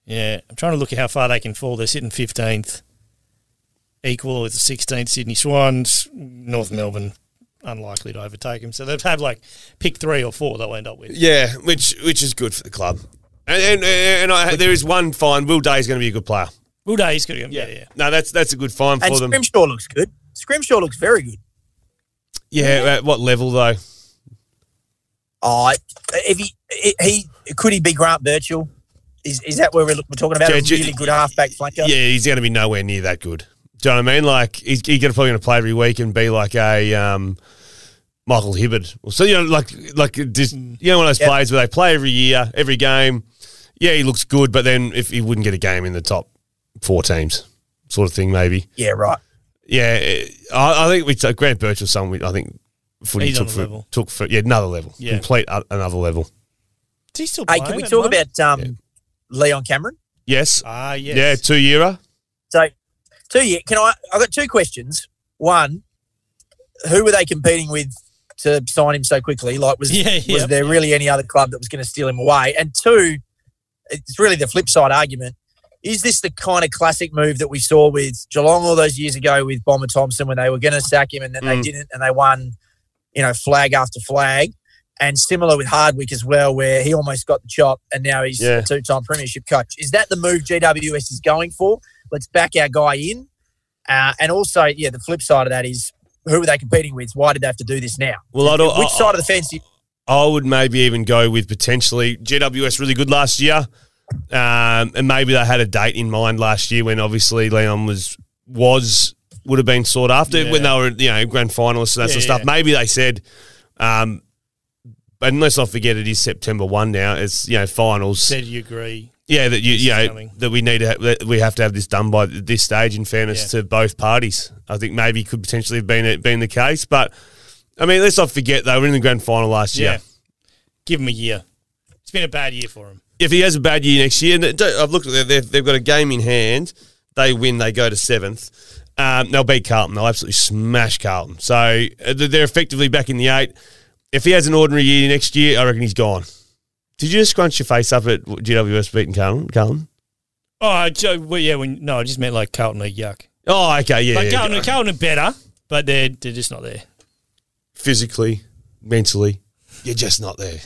A: Yeah, I'm trying to look at how far they can fall. They're sitting 15th, equal with the 16th Sydney Swans. North Melbourne, unlikely to overtake them. So they've had pick 3 or 4 they'll end up with.
B: Yeah, which is good for the club. And there is one fine. Will Day is going to be a good player.
A: Will Day is good. Yeah.
B: No, that's a good fine for them.
C: And Scrimshaw looks good. Scrimshaw looks very good.
B: Yeah, at what level though?
C: Oh, if he could he be Grant Birchall? Is that where we're talking about? A really good halfback flanker?
B: Yeah, he's going to be nowhere near that good. Do you know what I mean? He's probably going to play every week and be like a Michael Hibberd. So one of those players where they play every year, every game. Yeah, he looks good, but then if he wouldn't get a game in the top 4 teams, sort of thing, maybe.
C: Yeah, right.
B: Yeah, I think we took Grant Birchall. Someone I think footy took for another level, complete another level.
A: Is he still playing?
C: Hey, can we talk about Leon Cameron?
B: Yes.
A: Yes.
B: Yeah, 2-yearer.
C: So 2 year. I've got 2 questions. One, who were they competing with to sign him so quickly? Was there really any other club that was going to steal him away? And 2, it's really the flip side argument. Is this the kind of classic move that we saw with Geelong all those years ago with Bomber Thompson when they were going to sack him and then they didn't and they won, flag after flag? And similar with Hardwick as well, where he almost got the chop and now he's a 2-time premiership coach. Is that the move GWS is going for? Let's back our guy in. And also, the flip side of that is who are they competing with? Why did they have to do this now?
B: Well,
C: which side of the fence?
B: I would maybe even go with potentially GWS really good last year. And maybe they had a date in mind last year when obviously Leon would have been sought after when they were, grand finalists and that sort of stuff. Maybe they said, and let's not forget it is September 1 now. It's finals.
A: Said you agree.
B: Yeah, that that we need that we have to have this done by this stage. In fairness to both parties, I think maybe could potentially have been the case. But I mean, let's not forget they were in the grand final last year.
A: Give him a year. It's been a bad year for him.
B: If he has a bad year next year, and I've looked at they've got a game in hand. They win, they go to 7th. They'll beat Carlton. They'll absolutely smash Carlton. So they're effectively back in the 8. If he has an ordinary year next year, I reckon he's gone. Did you just scrunch your face up at GWS beating Carlton?
A: Oh, I just meant Carlton are yuck.
B: Oh, okay, yeah.
A: Carlton are better, but they're just not there.
B: Physically, mentally, you're just not there.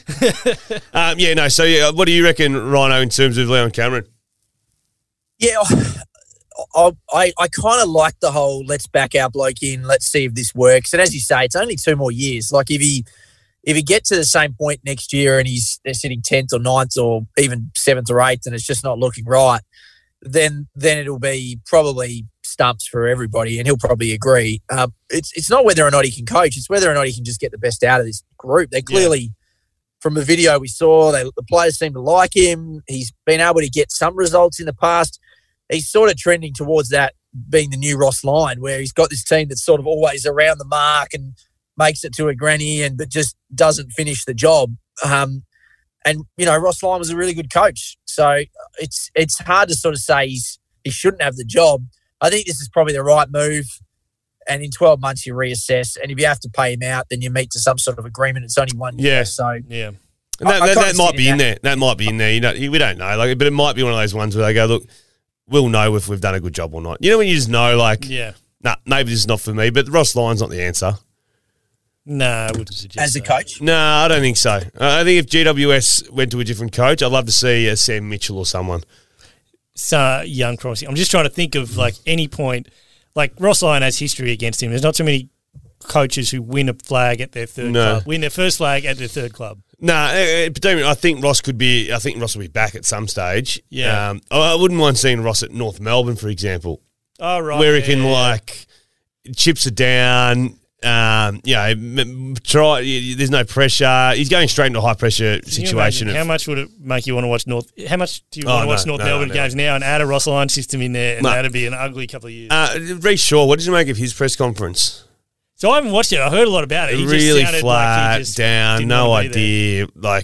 B: So what do you reckon, Rhino, in terms of Leon Cameron? Yeah,
C: I kind of like the whole let's back our bloke in, let's see if this works. And as you say, it's only 2 more years. If he gets to the same point next year and they're sitting 10th or 9th or even 7th or 8th and it's just not looking right, then it'll be probably stumps for everybody and he'll probably agree. It's not whether or not he can coach, it's whether or not he can just get the best out of this group. They clearly, from the video we saw, the players seem to like him. He's been able to get some results in the past. He's sort of trending towards that being the new Ross Lyon, where he's got this team that's sort of always around the mark and makes it to a granny but just doesn't finish the job. Ross Lyon was a really good coach. So it's hard to sort of say he shouldn't have the job. I think this is probably the right move. And in 12 months, you reassess. And if you have to pay him out, then you meet to some sort of agreement. It's only 1 year. So,
B: yeah. And that might be in there. That might be in there. We don't know. But it might be one of those ones where they go, look, we'll know if we've done a good job or not. You know when you just know, maybe this is not for me. But Ross Lyon's not the answer.
A: No, I wouldn't suggest
C: as a coach?
B: No, I don't think so. I think if GWS went to a different coach, I'd love to see a Sam Mitchell or someone.
A: So young, promising. I'm just trying to think of any point. Ross Lyon has history against him. There's not too many coaches who win a flag at their third club, win their first flag at their third club.
B: No, I think Ross will be back at some stage.
A: Yeah.
B: I wouldn't mind seeing Ross at North Melbourne, for example.
A: Oh, right.
B: Where he can chips are down. There's no pressure. He's going straight into a high pressure situation.
A: How much would it make you want to watch North? How much do you want to watch North Melbourne games now and add a Ross Lyon system in there? And that'd be an ugly couple of years.
B: Reece Shaw, what did you make of his press conference?
A: So I haven't watched it. I heard a lot about it. He
B: really
A: just
B: flat, down, no idea.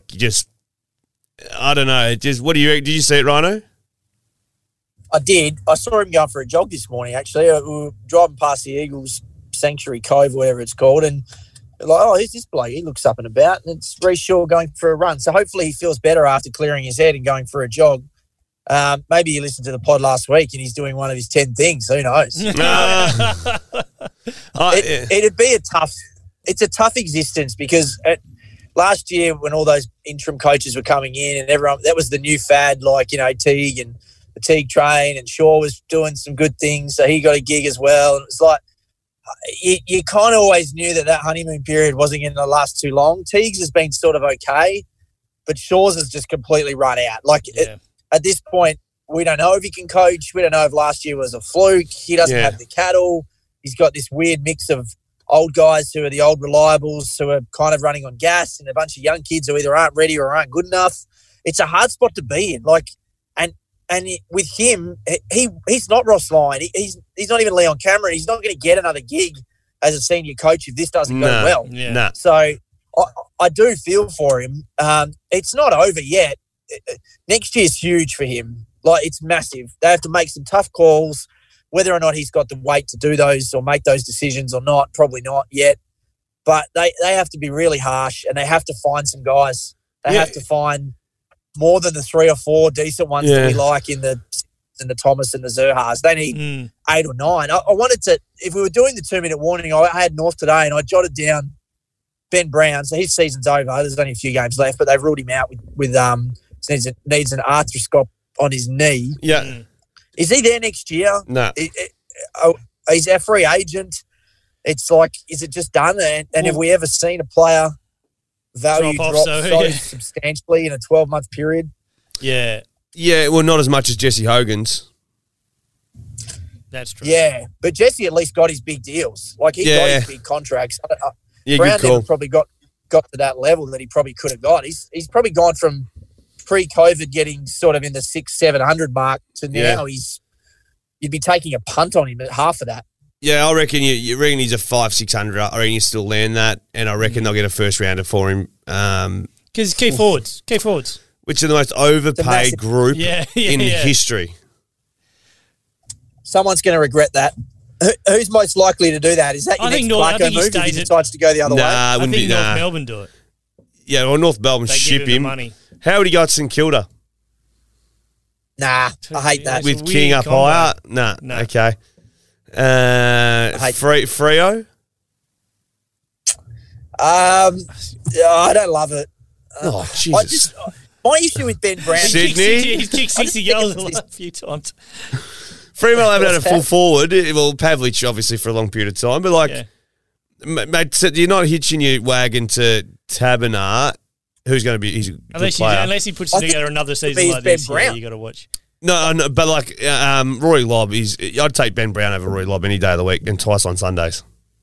B: I don't know. What do you? Did you see it, Rhino?
C: I did. I saw him going for a jog this morning. Actually, we were driving past the Eagles Sanctuary Cove, whatever it's called, and who's this bloke? He looks up and about, and it's Reece Shaw going for a run. So hopefully he feels better after clearing his head and going for a jog. Maybe he listened to the pod last week and he's doing one of his 10 things. Who knows? It'd be it's a tough existence because last year when all those interim coaches were coming in and everyone, that was the new fad, like, Teague and the Teague train, and Shaw was doing some good things. So he got a gig as well. And it was like, you kind of always knew that honeymoon period wasn't going to last too long. Teague's has been sort of okay, but Shaw's has just completely run out. At this point, we don't know if he can coach. We don't know if last year was a fluke. He doesn't have the cattle. He's got this weird mix of old guys who are the old reliables who are kind of running on gas, and a bunch of young kids who either aren't ready or aren't good enough. It's a hard spot to be in. And with him, he's not Ross Lyon. He's not even Leon Cameron. He's not going to get another gig as a senior coach if this doesn't go well.
B: Yeah.
C: So I do feel for him. It's not over yet. Next year's huge for him. It's massive. They have to make some tough calls. Whether or not he's got the weight to do those or make those decisions or not, probably not yet. But they have to be really harsh, and they have to find some guys. They have to find more than the 3 or 4 decent ones that we like in the Thomas and the Zerhas. They need 8 or 9. I wanted to, if we were doing the 2-minute warning, I had North today and I jotted down Ben Brown. So his season's over. There's only a few games left, but they've ruled him out with needs an arthroscope on his knee.
B: Yeah.
C: Is he there next year?
B: No.
C: He's our free agent. It's like, is it just done? And have we ever seen a player value drop so substantially in a 12-month period?
A: Yeah.
B: Yeah, well, not as much as Jesse Hogan's.
A: That's true.
C: Yeah, but Jesse at least got his big deals. He got his big contracts. Brown never probably got to that level that he probably could have got. He's probably gone from pre-COVID getting sort of in the 600-700 mark to now you'd be taking a punt on him at half of that.
B: Yeah, I reckon you reckon he's a 500-600. I reckon you still land that, and I reckon they'll get a first rounder for him.
A: Because key forwards,
B: which are the most overpaid group in history.
C: Someone's going to regret that. Who's most likely to do that? Is that your next Blacko move if he decides to go the other way?
A: I think North Melbourne do it.
B: Yeah, well, North Melbourne ship him.
A: Money.
B: How would he go to St Kilda?
C: Nah, I hate that.
B: With King up higher? Nah. Okay. Freo?
C: I don't love it.
B: Jesus.
C: My issue with Ben Brown...
B: Sydney?
A: He's kicked 60 goals the last few times.
B: Fremantle haven't had a full forward. Well, Pavlich, obviously, for a long period of time. But, mate, so you're not hitching your wagon to Taberner, who's going to be... He's a good player.
A: Unless he puts together another season like this, you got to watch.
B: No, but Rory Lobb, I'd take Ben Brown over Rory Lobb any day of the week and twice on Sundays.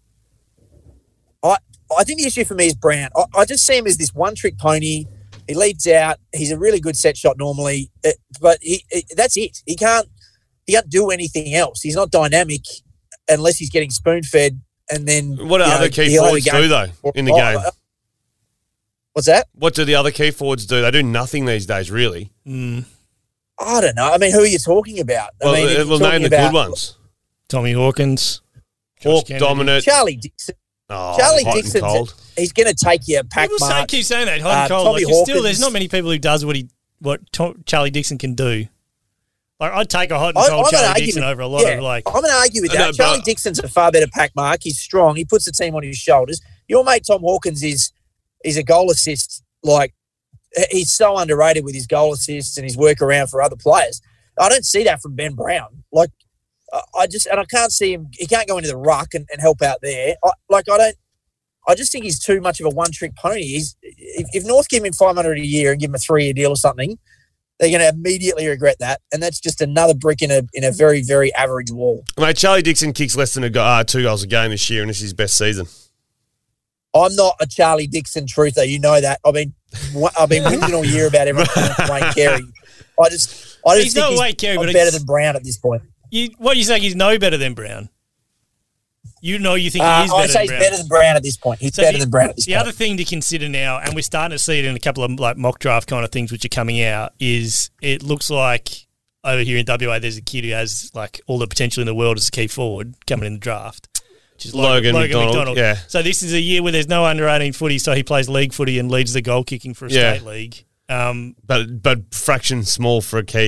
C: I think the issue for me is Brown. I just see him as this one-trick pony. He leads out. He's a really good set shot normally, but that's it. He can't do anything else. He's not dynamic unless he's getting spoon-fed. And then
B: what do other key forwards do though in the game?
C: What's that?
B: What do the other key forwards do? They do nothing these days, really.
C: I don't know. I mean, who are you talking about?
B: Well, name the good ones.
A: Tommy Hawkins.
B: Hawk dominant.
C: Charlie Dixon. Charlie Dixon, he's going to take you a pack mark.
A: Keep saying that, hot and cold. Still, there's not many people who does what Charlie Dixon can do. I'd take a hot and cold Charlie Dixon over a lot of
C: I'm going to argue with that. Charlie Dixon's a far better pack mark. He's strong. He puts the team on his shoulders. Your mate Tom Hawkins is a goal assist. He's so underrated with his goal assists and his work around for other players. I don't see that from Ben Brown. I can't see him. He can't go into the ruck and help out there. I just think he's too much of a one-trick pony. If North give him $500 a year and give him a 3-year deal or something, they're going to immediately regret that, and that's just another brick in a very, very average wall.
B: Mate, Charlie Dixon kicks less than 2 goals a game this year, and this is his best season.
C: I'm not a Charlie Dixon truther. You know that. I've been whinging all year about everything with Wayne Carey. I just
A: he's
C: think
A: not Wayne Carey, but
C: better than Brown at this point.
A: What are you saying? He's no better than Brown? You think he is better than Brown?
C: I say he's better than Brown at this point. He's better than Brown at this point.
A: The other thing to consider now, and we're starting to see it in a couple of mock draft kind of things which are coming out, is it looks like over here in WA there's a kid who has all the potential in the world as a key forward coming in the draft. Which is Logan McDonald. Yeah. So this is a year where there's no under-18 footy, so he plays league footy and leads the goal kicking for a state league.
B: But fraction small for a key.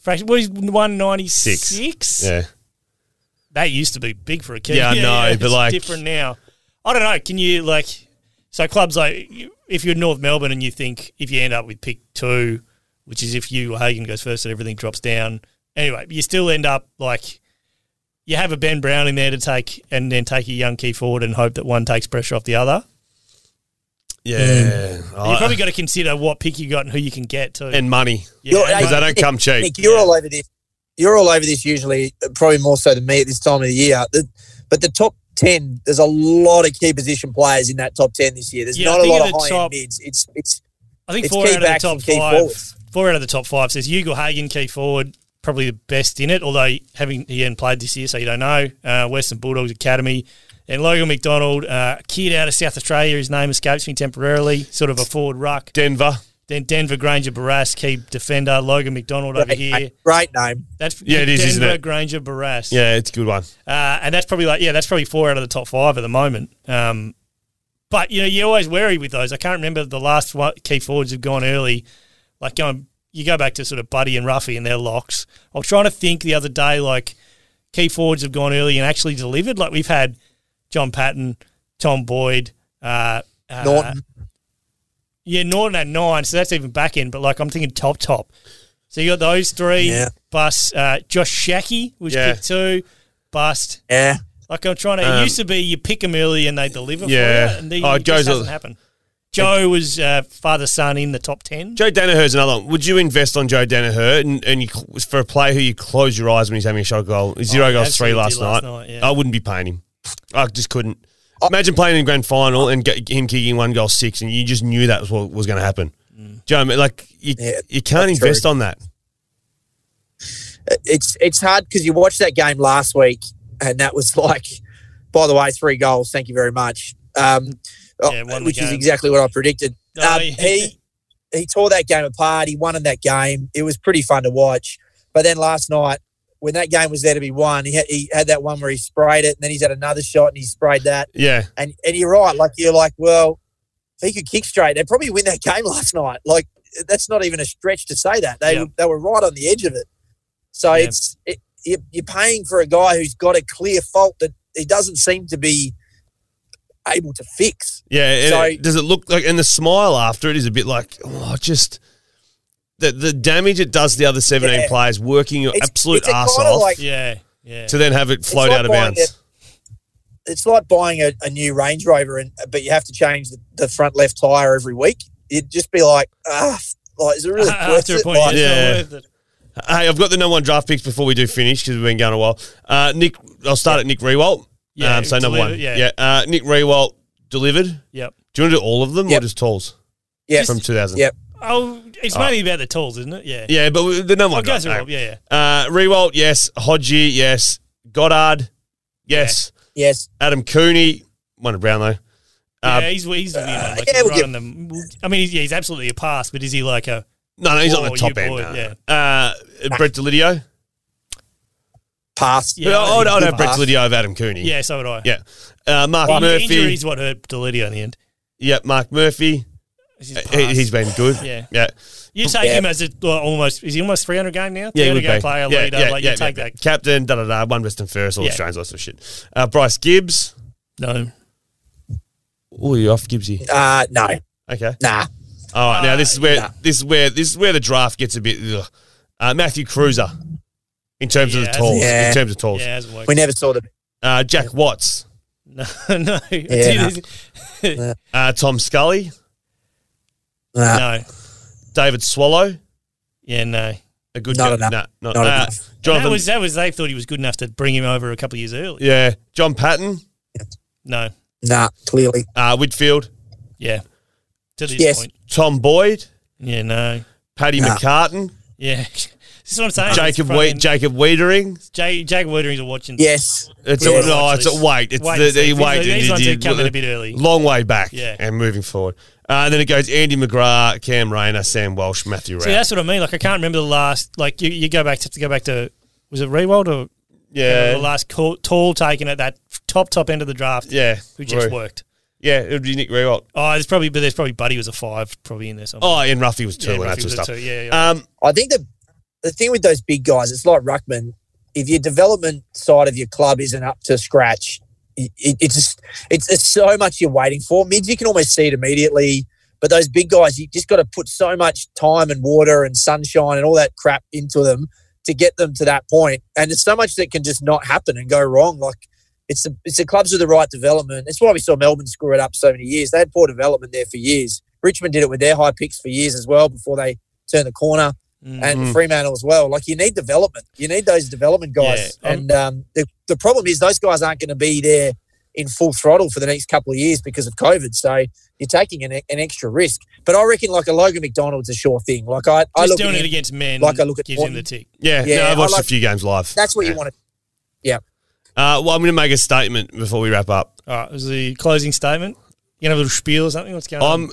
A: What is 196?
B: Yeah.
A: That used to be big for a kid.
B: Yeah, I know, but
A: it's
B: like
A: different now. I don't know. Can you so clubs like if you're North Melbourne and you think if you end up with pick 2, which is if you Hagen goes first and everything drops down. Anyway, you still end up you have a Ben Brown in there to take and then take a young key forward and hope that one takes pressure off the other.
B: Yeah.
A: You've probably got to consider what pick you got and who you can get too.
B: And money.
A: Yeah,
B: Because they don't come cheap.
C: Nick, you're all over this. You're all over this usually, probably more so than me at this time of the year. But the top 10, there's a lot of key position players in that top 10 this year. There's not a lot of high-end mids.
A: I think
C: it's
A: 4
C: key
A: out of the
C: backs
A: top
C: and key
A: 5.
C: forwards.
A: 4 out of the top 5 says Hugo Hagen, key forward, probably the best in it, although he hadn't played this year, so you don't know. Western Bulldogs Academy. And Logan McDonald, kid out of South Australia, his name escapes me temporarily, sort of a forward ruck.
B: Denver.
A: Then Denver Granger Barras, key defender. Logan McDonald over here.
C: Great name.
A: That's
B: it is, isn't
A: Denver
B: it?
A: Granger Barras.
B: Yeah, it's a good one.
A: And that's probably that's probably 4 out of the top 5 at the moment. But you're always wary with those. I can't remember the last key forwards have gone early. You go back to sort of Buddy and Ruffy and their locks. I was trying to think the other day, key forwards have gone early and actually delivered. Like we've had John Patton, Tom Boyd,
C: Norton.
A: Yeah, Norton at 9, so that's even back end. But I'm thinking top. So you got those 3.
C: Yeah.
A: Bust. Josh Shackey was pick 2. Bust.
C: Yeah.
A: I'm trying to. It used to be you pick them early and they deliver for you, and
B: it
A: just hasn't happened. Joe was father-son in the top 10.
B: Joe Danaher's another one. Would you invest on Joe Danaher and you, for a player who you close your eyes when he's having a shot goal? 0 goals, 3 last night.
A: Yeah.
B: I wouldn't be paying him. I just couldn't. Imagine playing in the grand final and him kicking 1 goal 6 and you just knew that was what was going to happen. Do you know what I mean? You can't invest on that.
C: It's hard because you watched that game last week and that was by the way, 3 goals. Thank you very much. Which is exactly what I predicted. He tore that game apart. He won in that game. It was pretty fun to watch. But then last night, when that game was there to be won, he had that one where he sprayed it, and then he's had another shot and he sprayed that.
B: Yeah.
C: And you're right. You're like, well, if he could kick straight, they'd probably win that game last night. That's not even a stretch to say that. They were right on the edge of it. So you're paying for a guy who's got a clear fault that he doesn't seem to be able to fix.
B: Yeah.
C: So,
B: does it look like, and the smile after it is a bit just the damage it does to the other 17 players working your absolute arse off. To then have it float out of bounds.
C: It's like buying a new Range Rover, but you have to change the front left tyre every week. You'd just be like, is it really worth it?
A: Worth it.
B: Hey, I've got the number 1 draft picks before we do finish because we've been going a while. Nick, I'll start at Nick Rewalt.
A: Yeah,
B: so number 1.
A: Yeah.
B: Nick Rewalt delivered.
A: Yep.
B: Do you want to do all of them or just tools?
C: Yeah.
B: From 2000.
C: Yep.
A: Oh, it's mainly about the tools, isn't it? Yeah.
B: Yeah, but the number 1
A: guys
B: guy.
A: are all, yeah.
B: Rewalt, yes. Hodgie, yes. Goddard, yes.
C: Yes.
B: Adam Cooney, won a Brownlow.
A: He's we'll
C: give
A: them. I mean, he's absolutely a pass, but is he like a?
B: No, he's on the top end. Brett Delidio.
C: Pass.
B: Yeah, I'd have Brett Delidio over Adam Cooney.
A: Yeah, so would I.
B: Yeah. Mark Murphy.
A: Injury is what hurt Delidio in the end.
B: Yeah, Mark Murphy. He's been good.
A: Yeah. You take him as almost. Is he almost 300 game now?
B: Yeah,
A: 300 game player, leader. You take that.
B: Captain. One Western Ferris. All Australians, all that sort of shit. Bryce Gibbs.
A: No.
B: Oh, you off Gibbsy?
C: No.
B: Okay.
C: Nah.
B: All right. Now this is where the draft gets a bit. Matthew Cruiser. In terms of the tools.
C: Yeah.
B: In terms of tools.
A: Yeah, hasn't worked.
C: We never saw the.
B: Jack Watts.
A: No.
C: Yeah,
B: Tom Scully.
A: No.
B: David Swallow.
A: Yeah, no.
B: A good
C: not
B: guy.
C: enough.
B: Not
C: enough.
B: Jonathan.
A: That was they thought he was good enough to bring him over a couple of years early.
B: Yeah. John Patton.
A: No.
C: Nah, clearly.
B: Whitfield.
A: Yeah. To this point.
B: Tom Boyd.
A: Yeah, no.
B: Paddy McCartan.
A: Yeah. This is what I'm saying.
B: Jacob Wiedering.
A: Jacob Wiedering's a watching.
C: Yes.
B: It's a wait. It's the wait.
A: These ones are coming a bit early.
B: Long way back.
A: Yeah.
B: And moving forward. And then it goes Andy McGrath, Cam Rayner, Sam Walsh, Matthew Rapp.
A: See, that's what I mean. I can't remember the last. You go back to. Was it Rewald or?
B: Yeah.
A: The last tall taken at that top end of the draft.
B: Yeah.
A: Who just worked.
B: Yeah, it would be Nick Rewalt.
A: Oh, there's probably Buddy was a 5 probably in there somewhere.
B: Oh, and Ruffy was 2 and that sort of stuff.
A: Yeah.
C: I think the thing with those big guys, it's like ruckman. If your development side of your club isn't up to scratch, it's so much you're waiting for. Mids, you can almost see it immediately. But those big guys, you just got to put so much time and water and sunshine and all that crap into them to get them to that point. And there's so much that can just not happen and go wrong. Like, it's the clubs with the right development. That's why we saw Melbourne screw it up so many years. They had poor development there for years. Richmond did it with their high picks for years as well before they turned the corner. And Fremantle as well. Like, you need development. You need those development guys. Yeah. And the problem is those guys aren't going to be there in full throttle for the next couple of years because of COVID. So you're taking an extra risk. But I reckon like a Logan McDonald's a sure thing. Like I look
A: doing
C: at
A: it against men.
C: Like I look at
A: gives him the tick.
B: Yeah, no, I've watched a few games live.
C: That's what you want to. Yeah.
B: Well, I'm going to make a statement before we wrap up.
A: All right, was the closing statement? You gonna have a little spiel or something? What's going on?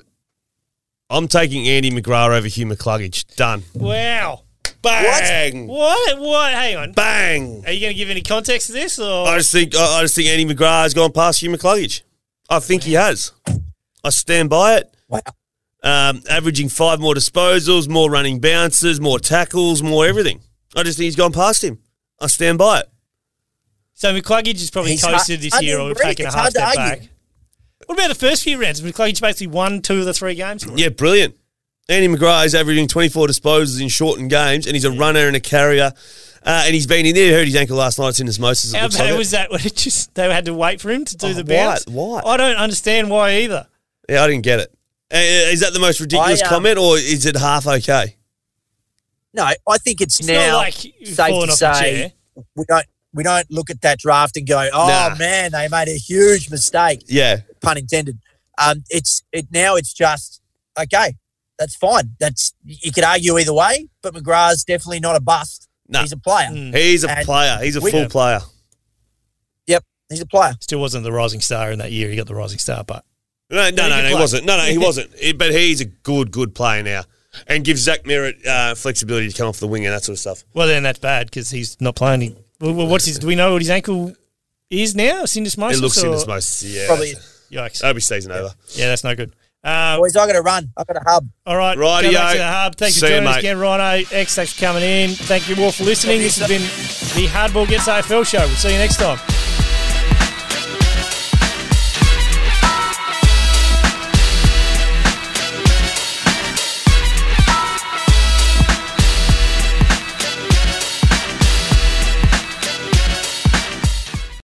B: I'm taking Andy McGrath over Hugh McCluggage. Done.
A: Wow.
B: Bang!
A: What? Hang on.
B: Bang!
A: Are you going to give any context to this? Or?
B: I just think Andy McGrath has gone past Hugh McCluggage. I think he has. I stand by it.
C: Wow.
B: Averaging 5 more disposals, more running bounces, more tackles, more everything. I just think he's gone past him. I stand by it.
A: So McCluggage has probably coasted this year or taken a half step back. What about the first few rounds? McCluggage basically won 2 of the 3 games.
B: Yeah, brilliant. Andy McGrath is averaging 24 disposals in shortened games, and he's a runner and a carrier. And he's been in there. He hurt his ankle last night. It's in osmosis.
A: How bad was that? When they had to wait for him to do the bounce?
B: Why?
A: I don't understand why either.
B: Yeah, I didn't get it. Is that the most ridiculous comment, or is it half okay?
C: No, I think it's now
A: not like
C: safe to say we don't look at that draft and go, man, they made a huge mistake.
B: Yeah,
C: pun intended. It's just okay. That's fine. You could argue either way, but McGrath's definitely not a bust. No. He's a player.
B: He's a player. He's a full player.
C: Yep, he's a player.
A: Still wasn't the rising star in that year. He got the rising star, but
B: no, he wasn't. No, he wasn't. But he's a good player now, and gives Zach Merritt flexibility to come off the wing and that sort of stuff.
A: Well, then that's bad because he's not playing. Do we know what his ankle is now? Syndesmosis?
B: It looks syndesmosis. Yeah,
C: probably.
A: Yikes.
B: Hope he stays over.
A: Yeah, that's no good.
C: Boys, I got to run. I got a hub.
A: All right,
B: Rightio.
A: Go back to the hub. Thanks for joining us again, Rhino. X, thanks for coming in. Thank you all for listening. This has been the Hardball Gets AFL show. We'll see you next time.